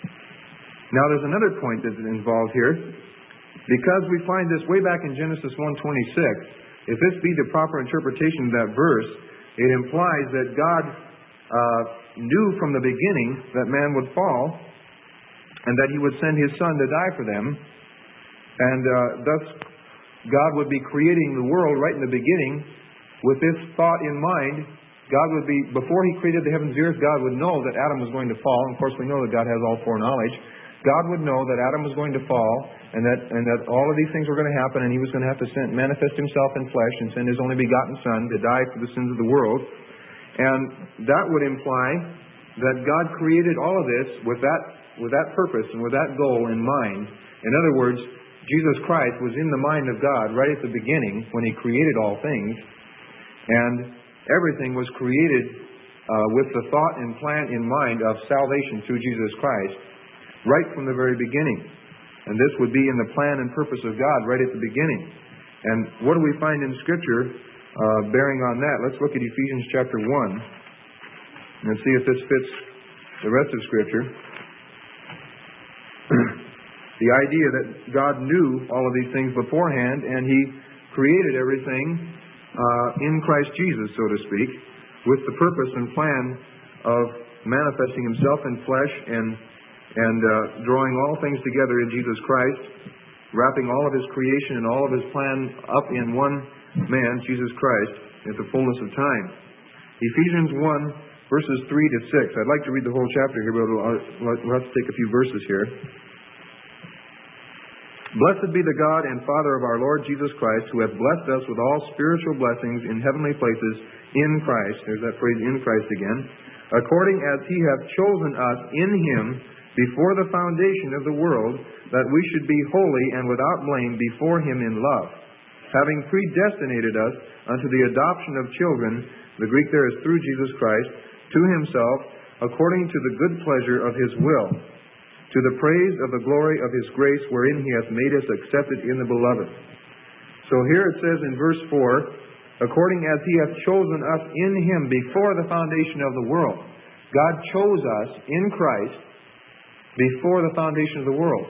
Now there's another point that's involved here. Because we find this way back in Genesis one twenty-six, if this be the proper interpretation of that verse, it implies that God uh, knew from the beginning that man would fall and that He would send His Son to die for them. And uh, thus God would be creating the world right in the beginning with this thought in mind. God would be, before He created the heavens and the earth, God would know that Adam was going to fall. And of course, we know that God has all foreknowledge. God would know that Adam was going to fall, and that and that all of these things were going to happen, and He was going to have to send, manifest Himself in flesh and send His only begotten Son to die for the sins of the world. And that would imply that God created all of this with that with that purpose and with that goal in mind. In other words, Jesus Christ was in the mind of God right at the beginning when He created all things, and everything was created uh, with the thought and plan in mind of salvation through Jesus Christ right from the very beginning. And this would be in the plan and purpose of God right at the beginning. And what do we find in Scripture uh, bearing on that? Let's look at Ephesians chapter one and see if this fits the rest of Scripture. The idea that God knew all of these things beforehand, and He created everything uh, in Christ Jesus, so to speak, with the purpose and plan of manifesting Himself in flesh and and uh, drawing all things together in Jesus Christ, wrapping all of His creation and all of His plan up in one man, Jesus Christ, at the fullness of time. Ephesians one, verses three to six. I'd like to read the whole chapter here, but we'll have to take a few verses here. Blessed be the God and Father of our Lord Jesus Christ, who hath blessed us with all spiritual blessings in heavenly places in Christ. There's that phrase, in Christ again. According as He hath chosen us in Him before the foundation of the world, that we should be holy and without blame before Him in love, having predestinated us unto the adoption of children, the Greek there is through Jesus Christ, to Himself, according to the good pleasure of His will, to the praise of the glory of His grace, wherein He hath made us accepted in the Beloved. So here it says in verse four, according as He hath chosen us in Him before the foundation of the world. God chose us in Christ before the foundation of the world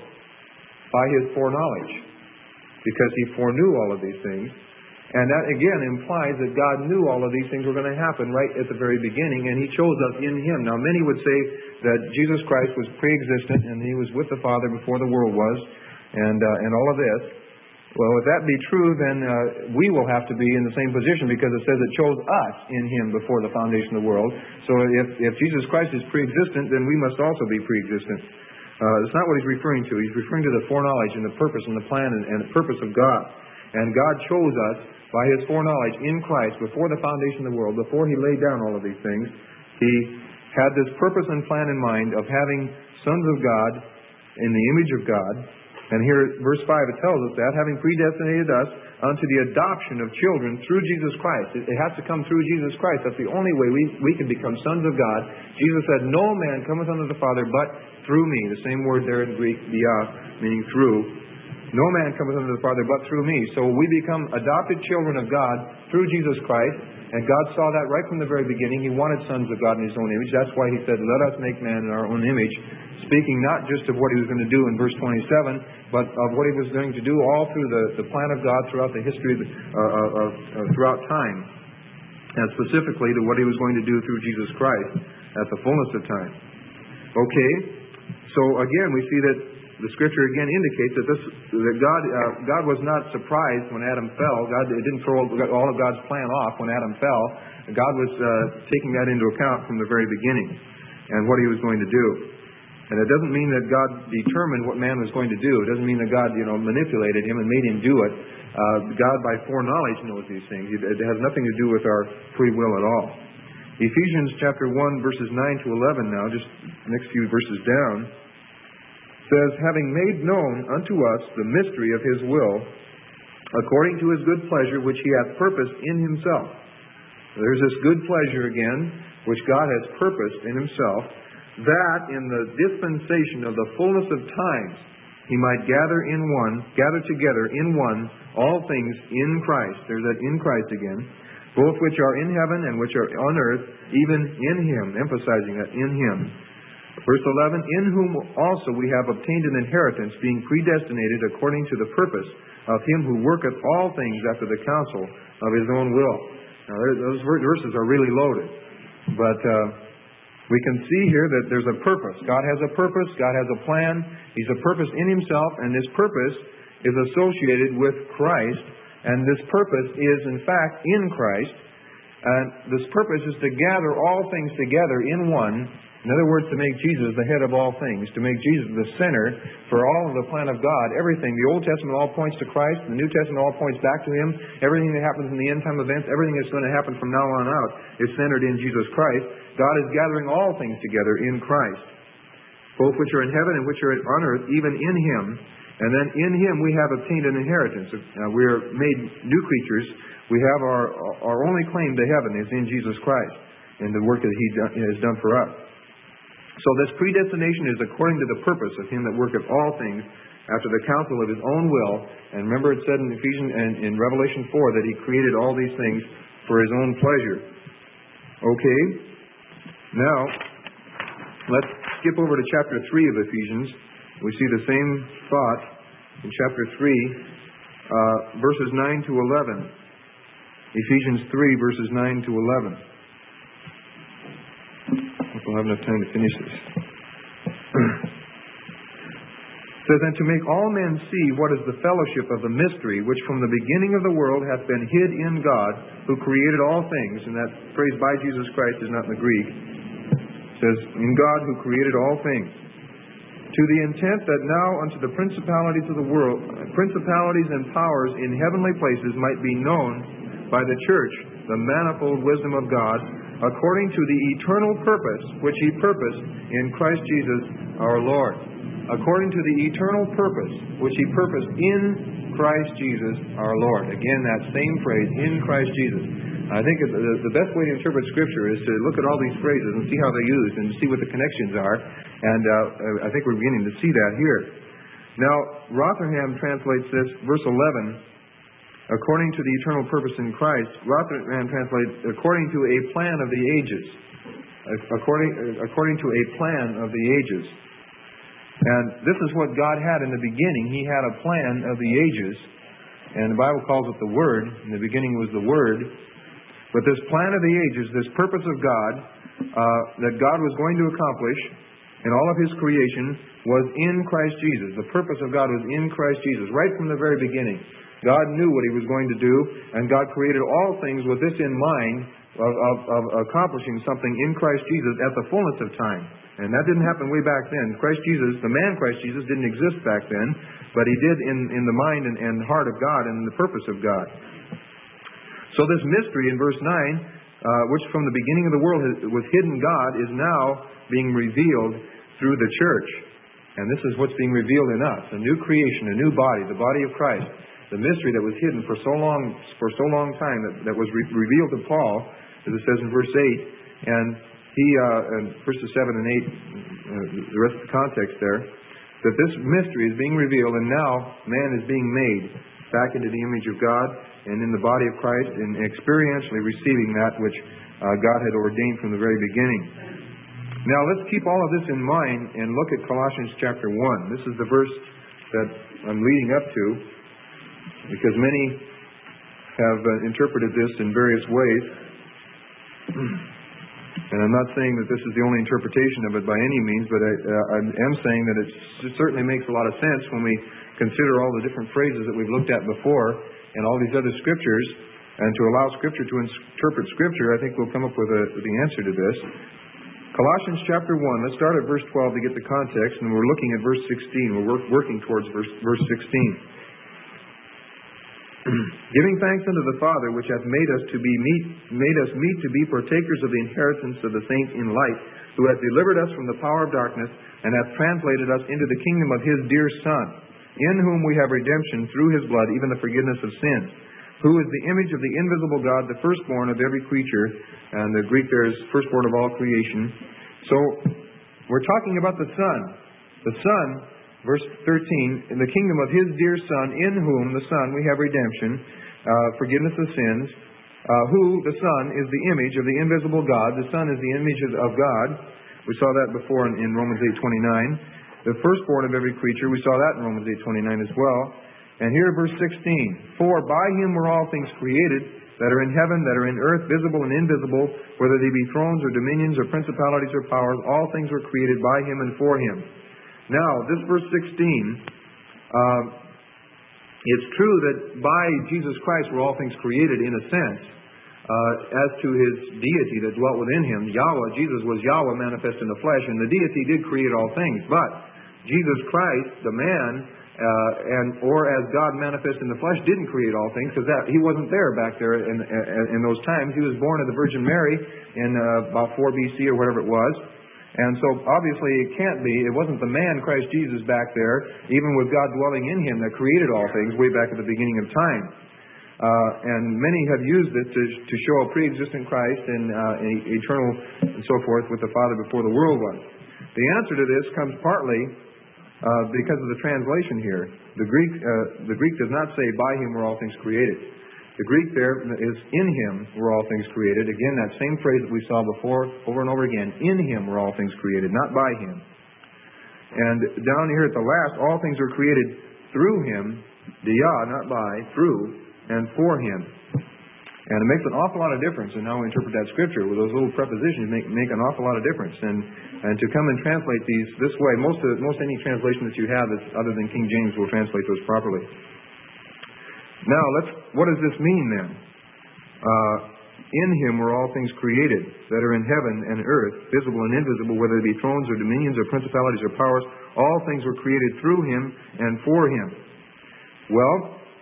by His foreknowledge, because He foreknew all of these things. And that again implies that God knew all of these things were going to happen right at the very beginning, and He chose us in Him. Now many would say that Jesus Christ was pre-existent and He was with the Father before the world was, and uh, and all of this. Well, if that be true, then uh, we will have to be in the same position, because it says it chose us in Him before the foundation of the world. So if, if Jesus Christ is pre-existent, then we must also be pre-existent. Uh, it's not what He's referring to. He's referring to the foreknowledge and the purpose and the plan and, and the purpose of God. And God chose us by His foreknowledge in Christ before the foundation of the world, before He laid down all of these things. He had this purpose and plan in mind of having sons of God in the image of God. And here, verse five, it tells us that, having predestinated us unto the adoption of children through Jesus Christ. It, it has to come through Jesus Christ. That's the only way we, we can become sons of God. Jesus said, no man cometh unto the Father but through me. The same word there in Greek, dia, meaning through. No man cometh unto the Father but through me. So we become adopted children of God through Jesus Christ. And God saw that right from the very beginning. He wanted sons of God in His own image. That's why He said, let us make man in our own image. Speaking not just of what He was going to do in verse twenty-seven, but of what He was going to do all through the, the plan of God throughout the history, of, the, uh, of, uh, throughout time. And specifically to what He was going to do through Jesus Christ at the fullness of time. Okay, so again we see that the Scripture again indicates that this that God uh, God was not surprised when Adam fell. God it didn't throw all of God's plan off when Adam fell. God was uh, taking that into account from the very beginning and what He was going to do. And it doesn't mean that God determined what man was going to do. It doesn't mean that God, you know, manipulated him and made him do it. Uh, God, by foreknowledge, knows these things. It has nothing to do with our free will at all. Ephesians chapter one, verses nine to eleven now, just the next few verses down, says, having made known unto us the mystery of His will, according to His good pleasure, which He hath purposed in Himself. There's this good pleasure again, which God has purposed in Himself, that in the dispensation of the fullness of times He might gather in one, gather together in one all things in Christ. There's that in Christ again, both which are in heaven and which are on earth, even in Him, emphasizing that in Him. Verse eleven, in whom also we have obtained an inheritance, being predestinated according to the purpose of Him who worketh all things after the counsel of His own will. Now, those verses are really loaded. But uh, we can see here that there's a purpose. God has a purpose. God has a plan. He's a purpose in Himself, and this purpose is associated with Christ. And this purpose is, in fact, in Christ. And this purpose is to gather all things together in one. In other words, to make Jesus the head of all things, to make Jesus the center for all of the plan of God. Everything. The Old Testament all points to Christ. The New Testament all points back to Him. Everything that happens in the end time events, everything that's going to happen from now on out is centered in Jesus Christ. God is gathering all things together in Christ, both which are in heaven and which are on earth, even in Him. And then in Him we have obtained an inheritance. Uh, we are made new creatures. We have our, our only claim to heaven is in Jesus Christ and the work that He do, has done for us. So this predestination is according to the purpose of Him that worketh all things after the counsel of His own will. And remember it said in Ephesians and in Revelation four that He created all these things for His own pleasure. Okay. Now, let's skip over to chapter three of Ephesians. We see the same thought in chapter three, uh, verses nine to eleven. Ephesians three, verses nine to eleven. We'll have enough time to finish this. It says, and to make all men see what is the fellowship of the mystery, which from the beginning of the world hath been hid in God, who created all things. And that phrase by Jesus Christ is not in the Greek. It says, in God who created all things. To the intent that now unto the principalities of the world, principalities and powers in heavenly places might be known by the church, the manifold wisdom of God, according to the eternal purpose which He purposed in Christ Jesus our Lord. According to the eternal purpose which He purposed in Christ Jesus our Lord. Again, that same phrase, in Christ Jesus. I think the, the best way to interpret Scripture is to look at all these phrases and see how they're used and see what the connections are. And uh, I think we're beginning to see that here. Now, Rotherham translates this, verse eleven, according to the eternal purpose in Christ. Rotherham translates, according to a plan of the ages. According, according to a plan of the ages. And this is what God had in the beginning. He had a plan of the ages. And the Bible calls it the Word. In the beginning was the Word. But this plan of the ages, this purpose of God, uh, that God was going to accomplish in all of His creation, was in Christ Jesus. The purpose of God was in Christ Jesus, right from the very beginning. God knew what He was going to do, and God created all things with this in mind of, of, of accomplishing something in Christ Jesus at the fullness of time. And that didn't happen way back then. Christ Jesus, the man Christ Jesus, didn't exist back then, but He did in, in the mind and, and heart of God and in the purpose of God. So this mystery in verse nine, uh, which from the beginning of the world was hidden God, is now being revealed through the church. And this is what's being revealed in us, a new creation, a new body, the body of Christ. The mystery that was hidden for so long, for so long time, that, that was re- revealed to Paul, as it says in verse eight, and he, uh, in verses seven and eight, uh, the rest of the context there, that this mystery is being revealed, and now man is being made back into the image of God and in the body of Christ, and experientially receiving that which uh, God had ordained from the very beginning. Now let's keep all of this in mind and look at Colossians chapter one. This is the verse that I'm leading up to, because many have uh, interpreted this in various ways. And I'm not saying that this is the only interpretation of it by any means, but I, uh, I am saying that it's, it certainly makes a lot of sense when we consider all the different phrases that we've looked at before and all these other scriptures. And to allow Scripture to interpret Scripture, I think we'll come up with, a, with the answer to this. Colossians chapter one, let's start at verse twelve to get the context, and we're looking at verse sixteen. We're work, working towards verse, verse sixteen. Giving thanks unto the Father, which hath made us to be meet, made us meet to be partakers of the inheritance of the saints in light, who hath delivered us from the power of darkness, and hath translated us into the kingdom of His dear Son, in whom we have redemption through His blood, even the forgiveness of sins, who is the image of the invisible God, the firstborn of every creature. And the Greek there is firstborn of all creation. So we're talking about the Son. The Son, verse thirteen, in the kingdom of His dear Son, in whom, the Son, we have redemption, uh, forgiveness of sins, uh, who, the Son, is the image of the invisible God. The Son is the image of, of God. We saw that before in, in Romans eight twenty-nine. The firstborn of every creature, we saw that in Romans eight twenty-nine as well. And here, verse sixteen, for by Him were all things created, that are in heaven, that are in earth, visible and invisible, whether they be thrones or dominions or principalities or powers, all things were created by Him and for Him. Now, this verse sixteen, uh, it's true that by Jesus Christ were all things created in a sense, uh, as to His deity that dwelt within Him. Yahweh, Jesus was Yahweh manifest in the flesh, and the deity did create all things. But Jesus Christ, the man, Uh, and or as God manifest in the flesh, didn't create all things, because that He wasn't there back there in, in, in those times. He was born of the Virgin Mary in uh, about four B C or whatever it was. And so obviously it can't be. It wasn't the man Christ Jesus back there, even with God dwelling in Him, that created all things way back at the beginning of time. Uh, and many have used it to, to show a pre-existent Christ and uh, a, eternal and so forth with the Father before the world was. The answer to this comes partly Uh, because of the translation here. The Greek uh, the Greek does not say, by Him were all things created. The Greek there is, in Him were all things created. Again, that same phrase that we saw before, over and over again. In Him were all things created, not by Him. And down here at the last, all things were created through Him, dia, not by, through, and for Him. And it makes an awful lot of difference in how we interpret that Scripture. With those little prepositions make, make an awful lot of difference. And and to come and translate these this way, most of, most any translation that you have that's other than King James will translate those properly. Now, let's. What does this mean then? Uh, in Him were all things created, that are in heaven and earth, visible and invisible, whether they be thrones or dominions or principalities or powers. All things were created through Him and for Him. Well,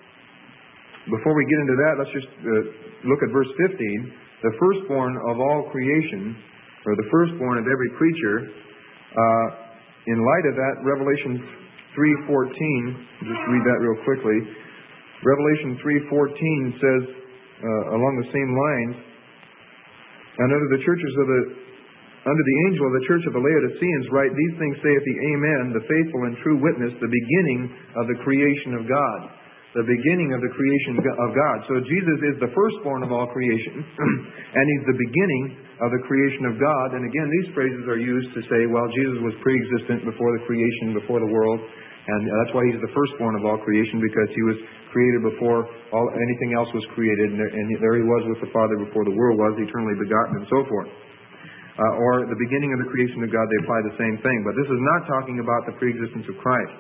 before we get into that, let's just uh, look at verse fifteen. The firstborn of all creation, or the firstborn of every creature. Uh, in light of that, Revelation three fourteen, just read that real quickly. Revelation three fourteen says, uh, along the same lines, and under the churches of the under the angel of the church of the Laodiceans write, these things saith the Amen, the faithful and true witness, the beginning of the creation of God. The beginning of the creation of God. So Jesus is the firstborn of all creation, and He's the beginning of the creation of God. And again, these phrases are used to say, well, Jesus was pre-existent before the creation, before the world, and that's why He's the firstborn of all creation, because He was created before all anything else was created, and there, and there He was with the Father before the world was, eternally begotten, and so forth. Uh, or the beginning of the creation of God, they apply the same thing. But this is not talking about the preexistence of Christ.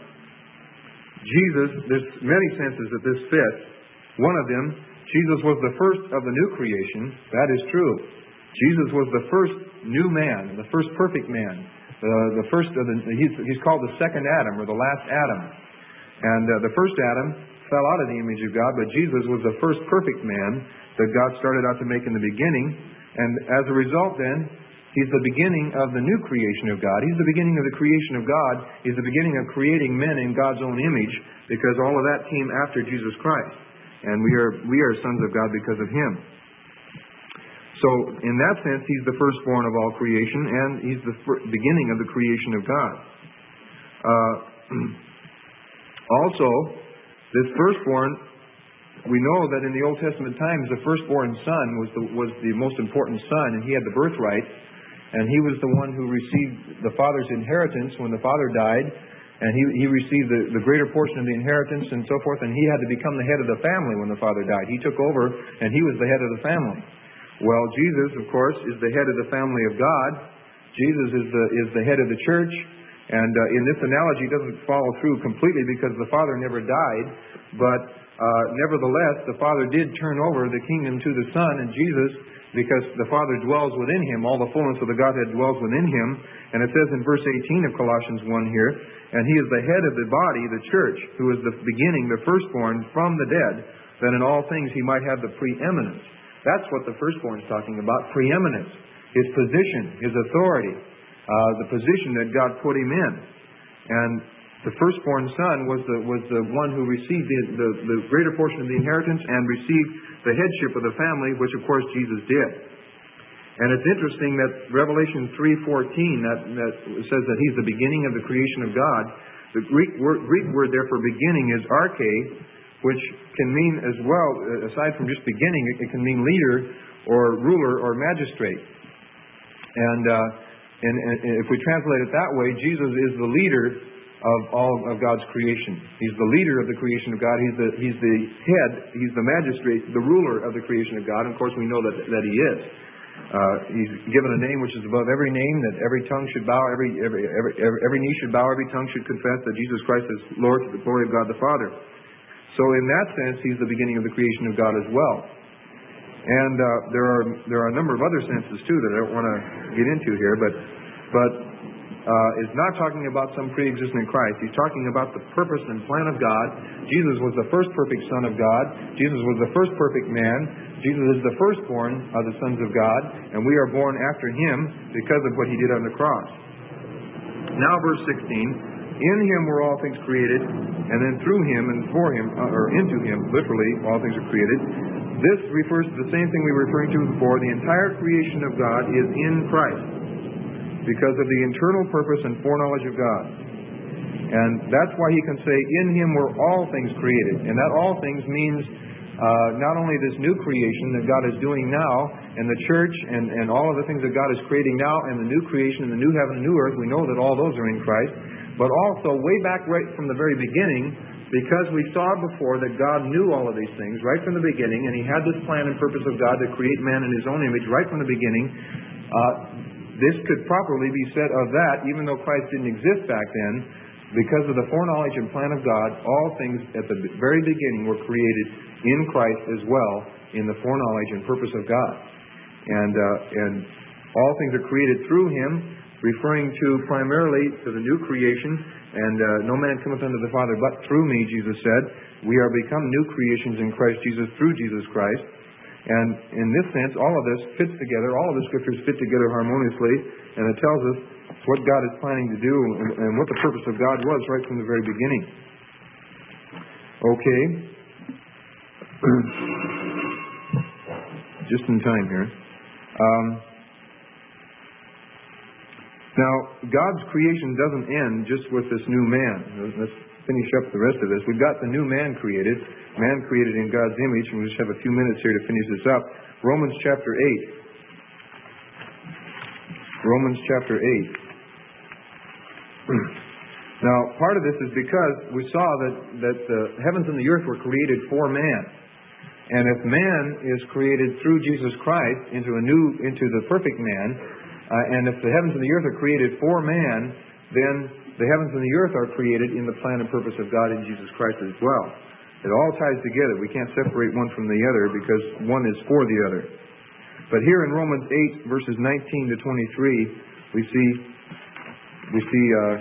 Jesus, there's many senses that this fits. One of them, Jesus was the first of the new creation. That is true. Jesus was the first new man, the first perfect man. Uh, the first of the, he's, he's called the second Adam, or the last Adam. And uh, the first Adam fell out of the image of God, but Jesus was the first perfect man that God started out to make in the beginning. And as a result then, He's the beginning of the new creation of God. He's the beginning of the creation of God. He's the beginning of creating men in God's own image, because all of that came after Jesus Christ. And we are we are sons of God because of Him. So, in that sense, He's the firstborn of all creation, and He's the fir- beginning of the creation of God. Uh, also, this firstborn, we know that in the Old Testament times, the firstborn son was the, was the most important son, and he had the birthright. And he was the one who received the father's inheritance when the father died. And he, he received the, the greater portion of the inheritance and so forth. And he had to become the head of the family when the father died. He took over, and he was the head of the family. Well, Jesus, of course, is the head of the family of God. Jesus is the, is the head of the church. And uh, in this analogy, it doesn't follow through completely because the father never died. But uh, nevertheless, the father did turn over the kingdom to the son, and Jesus, because the Father dwells within Him, all the fullness of the Godhead dwells within Him. And it says in verse eighteen of Colossians one here, and He is the head of the body, the church, who is the beginning, the firstborn from the dead, that in all things He might have the preeminence. That's what the firstborn is talking about, preeminence. His position, His authority, uh, the position that God put Him in. And the firstborn son was the was the one who received the, the, the greater portion of the inheritance and received the headship of the family, which of course Jesus did. And it's interesting that Revelation three fourteen that, that says that He's the beginning of the creation of God. The Greek word, Greek word there for beginning is arche, which can mean as well, aside from just beginning, it, it can mean leader or ruler or magistrate. And, uh, and, and if we translate it that way, Jesus is the leader of all of God's creation. He's the leader of the creation of God. He's the He's the head. He's the magistrate, the ruler of the creation of God. And of course, we know that that He is. Uh, he's given a name which is above every name, that every tongue should bow, every every every every, every knee should bow, every tongue should confess that Jesus Christ is Lord, to the glory of God the Father. So, in that sense, He's the beginning of the creation of God as well. And uh, there are there are a number of other senses too that I don't want to get into here, but but. Uh, is not talking about some pre-existent Christ. He's talking about the purpose and plan of God. Jesus was the first perfect Son of God. Jesus was the first perfect man. Jesus is the firstborn of the sons of God, and we are born after Him because of what He did on the cross. Now, verse sixteen, in Him were all things created, and then through Him and for Him, or into Him, literally, all things are created. This refers to the same thing we were referring to before. The entire creation of God is in Christ, because of the internal purpose and foreknowledge of God. And that's why He can say, in Him were all things created. And that all things means uh, not only this new creation that God is doing now, and the church, and, and all of the things that God is creating now, and the new creation, and the new heaven and new earth, we know that all those are in Christ. But also, way back right from the very beginning, because we saw before that God knew all of these things right from the beginning, and He had this plan and purpose of God to create man in His own image right from the beginning, uh, this could properly be said of that, even though Christ didn't exist back then, because of the foreknowledge and plan of God, all things at the very beginning were created in Christ as well, in the foreknowledge and purpose of God. And uh, and all things are created through Him, referring to primarily to the new creation. And uh, no man cometh unto the Father but through me, Jesus said. We are become new creations in Christ Jesus through Jesus Christ. And in this sense, all of this fits together. All of the Scriptures fit together harmoniously. And it tells us what God is planning to do and, and what the purpose of God was right from the very beginning. Okay. just in time here. Um, now, God's creation doesn't end just with this new man. Let's finish up the rest of this. We've got the new man created, man created in God's image, and we'll just have a few minutes here to finish this up. Romans chapter eight. Romans chapter eight. Now, part of this is because we saw that, that the heavens and the earth were created for man. And if man is created through Jesus Christ into a new, into the perfect man, uh, and if the heavens and the earth are created for man, then the heavens and the earth are created in the plan and purpose of God in Jesus Christ as well. It all ties together. We can't separate one from the other because one is for the other. But here in Romans eight, verses nineteen to twenty-three, we see we see uh,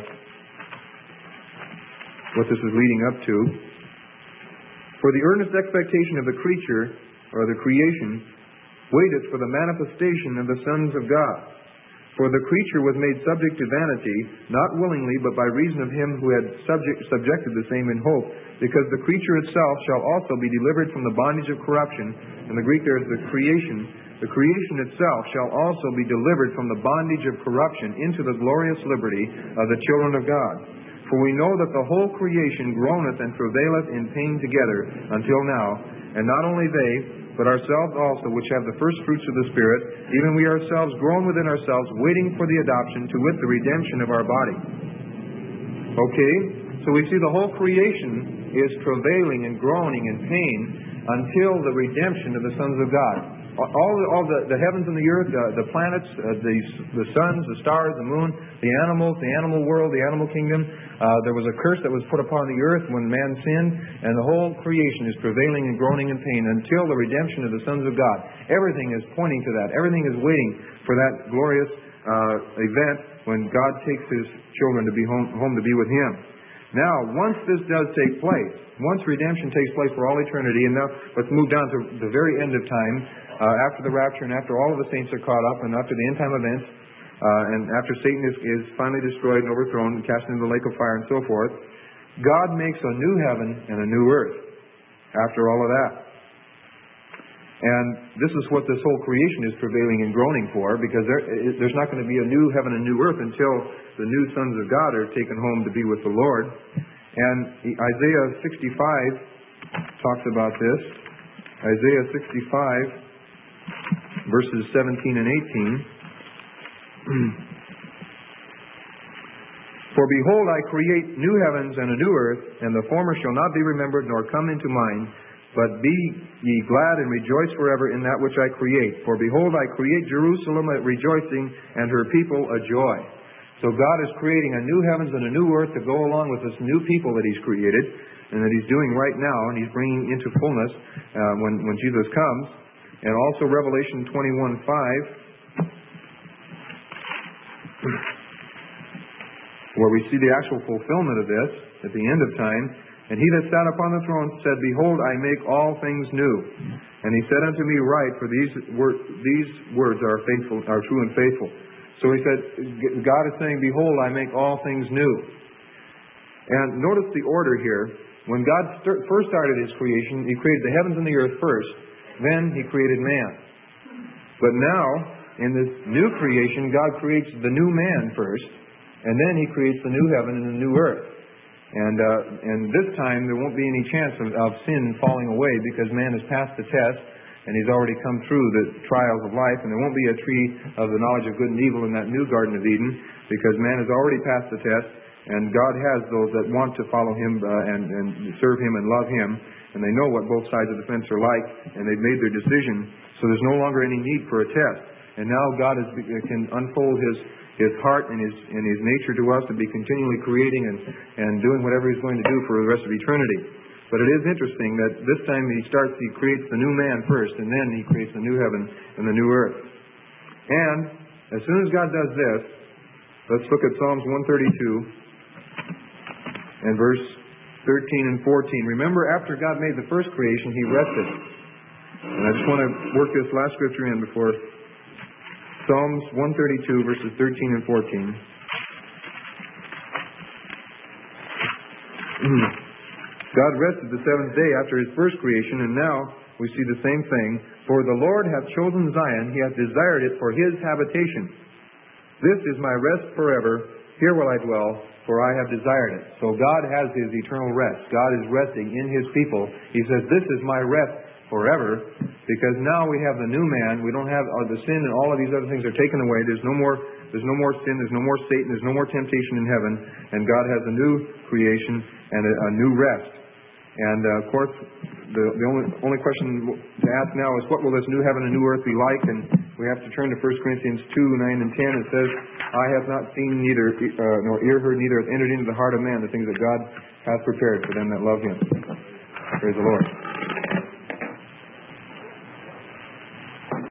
what this is leading up to. For the earnest expectation of the creature, or the creation, waiteth for the manifestation of the sons of God. For the creature was made subject to vanity, not willingly, but by reason of him who had subject, subjected the same in hope, because the creature itself shall also be delivered from the bondage of corruption. In the Greek there is the creation. The creation itself shall also be delivered from the bondage of corruption into the glorious liberty of the children of God. For we know that the whole creation groaneth and travaileth in pain together until now, and not only they, but ourselves also, which have the first fruits of the Spirit, even we ourselves groan within ourselves, waiting for the adoption, to wit, the redemption of our body. Okay? So we see the whole creation is travailing and groaning in pain until the redemption of the sons of God. All the, all the, the heavens and the earth, uh, the planets, uh, the, the suns, the stars, the moon, the animals, the animal world, the animal kingdom. Uh, there was a curse that was put upon the earth when man sinned, and the whole creation is prevailing and groaning in pain until the redemption of the sons of God. Everything is pointing to that. Everything is waiting for that glorious uh, event when God takes His children to be home, home to be with Him. Now, once this does take place, once redemption takes place for all eternity, and now let's move down to the very end of time, uh, after the rapture and after all of the saints are caught up and after the end time events, uh, and after Satan is, is finally destroyed and overthrown and cast into the lake of fire and so forth, God makes a new heaven and a new earth after all of that. And this is what this whole creation is prevailing and groaning for, because there, there's not going to be a new heaven and new earth until the new sons of God are taken home to be with the Lord. And Isaiah sixty-five talks about this. Isaiah sixty-five, verses seventeen and eighteen. For behold, I create new heavens and a new earth, and the former shall not be remembered nor come into mind. But be ye glad and rejoice forever in that which I create. For behold, I create Jerusalem a rejoicing, and her people a joy. So God is creating a new heavens and a new earth to go along with this new people that He's created, and that He's doing right now, and He's bringing into fullness uh, when, when Jesus comes. And also Revelation twenty-one five, where we see the actual fulfillment of this at the end of time. And he that sat upon the throne said, Behold, I make all things new. And he said unto me, Write, for these, wor- these words are faithful, are true and faithful. So he said, God is saying, Behold, I make all things new. And notice the order here. When God st- first started His creation, He created the heavens and the earth first. Then He created man. But now, in this new creation, God creates the new man first. And then He creates the new heaven and the new earth. And uh, and this time there won't be any chance of, of sin falling away, because man has passed the test and he's already come through the trials of life, and there won't be a tree of the knowledge of good and evil in that new Garden of Eden, because man has already passed the test, and God has those that want to follow Him uh, and, and serve Him and love Him, and they know what both sides of the fence are like, and they've made their decision, so there's no longer any need for a test. And now God is, can unfold His His heart and His and His nature to us to be continually creating and, and doing whatever He's going to do for the rest of eternity. But it is interesting that this time He starts, He creates the new man first, and then He creates the new heaven and the new earth. And as soon as God does this, let's look at Psalms one thirty-two and verse thirteen and fourteen. Remember, after God made the first creation, He rested. And I just want to work this last scripture in before Psalms one thirty-two, verses thirteen and fourteen. God rested the seventh day after His first creation, and now we see the same thing. For the Lord hath chosen Zion, He hath desired it for His habitation. This is my rest forever. Here will I dwell, for I have desired it. So God has His eternal rest. God is resting in His people. He says, this is my rest forever, because now we have the new man. We don't have uh, the sin, and all of these other things are taken away. There's no more There's no more sin, there's no more Satan, there's no more temptation in heaven, and God has a new creation and a, a new rest. And uh, of course, the, the only, only question to ask now is, what will this new heaven and new earth be like? And we have to turn to First Corinthians two, nine and ten. It says, I have not seen neither, uh, nor ear heard, neither hath entered into the heart of man the things that God hath prepared for them that love Him. Praise the Lord.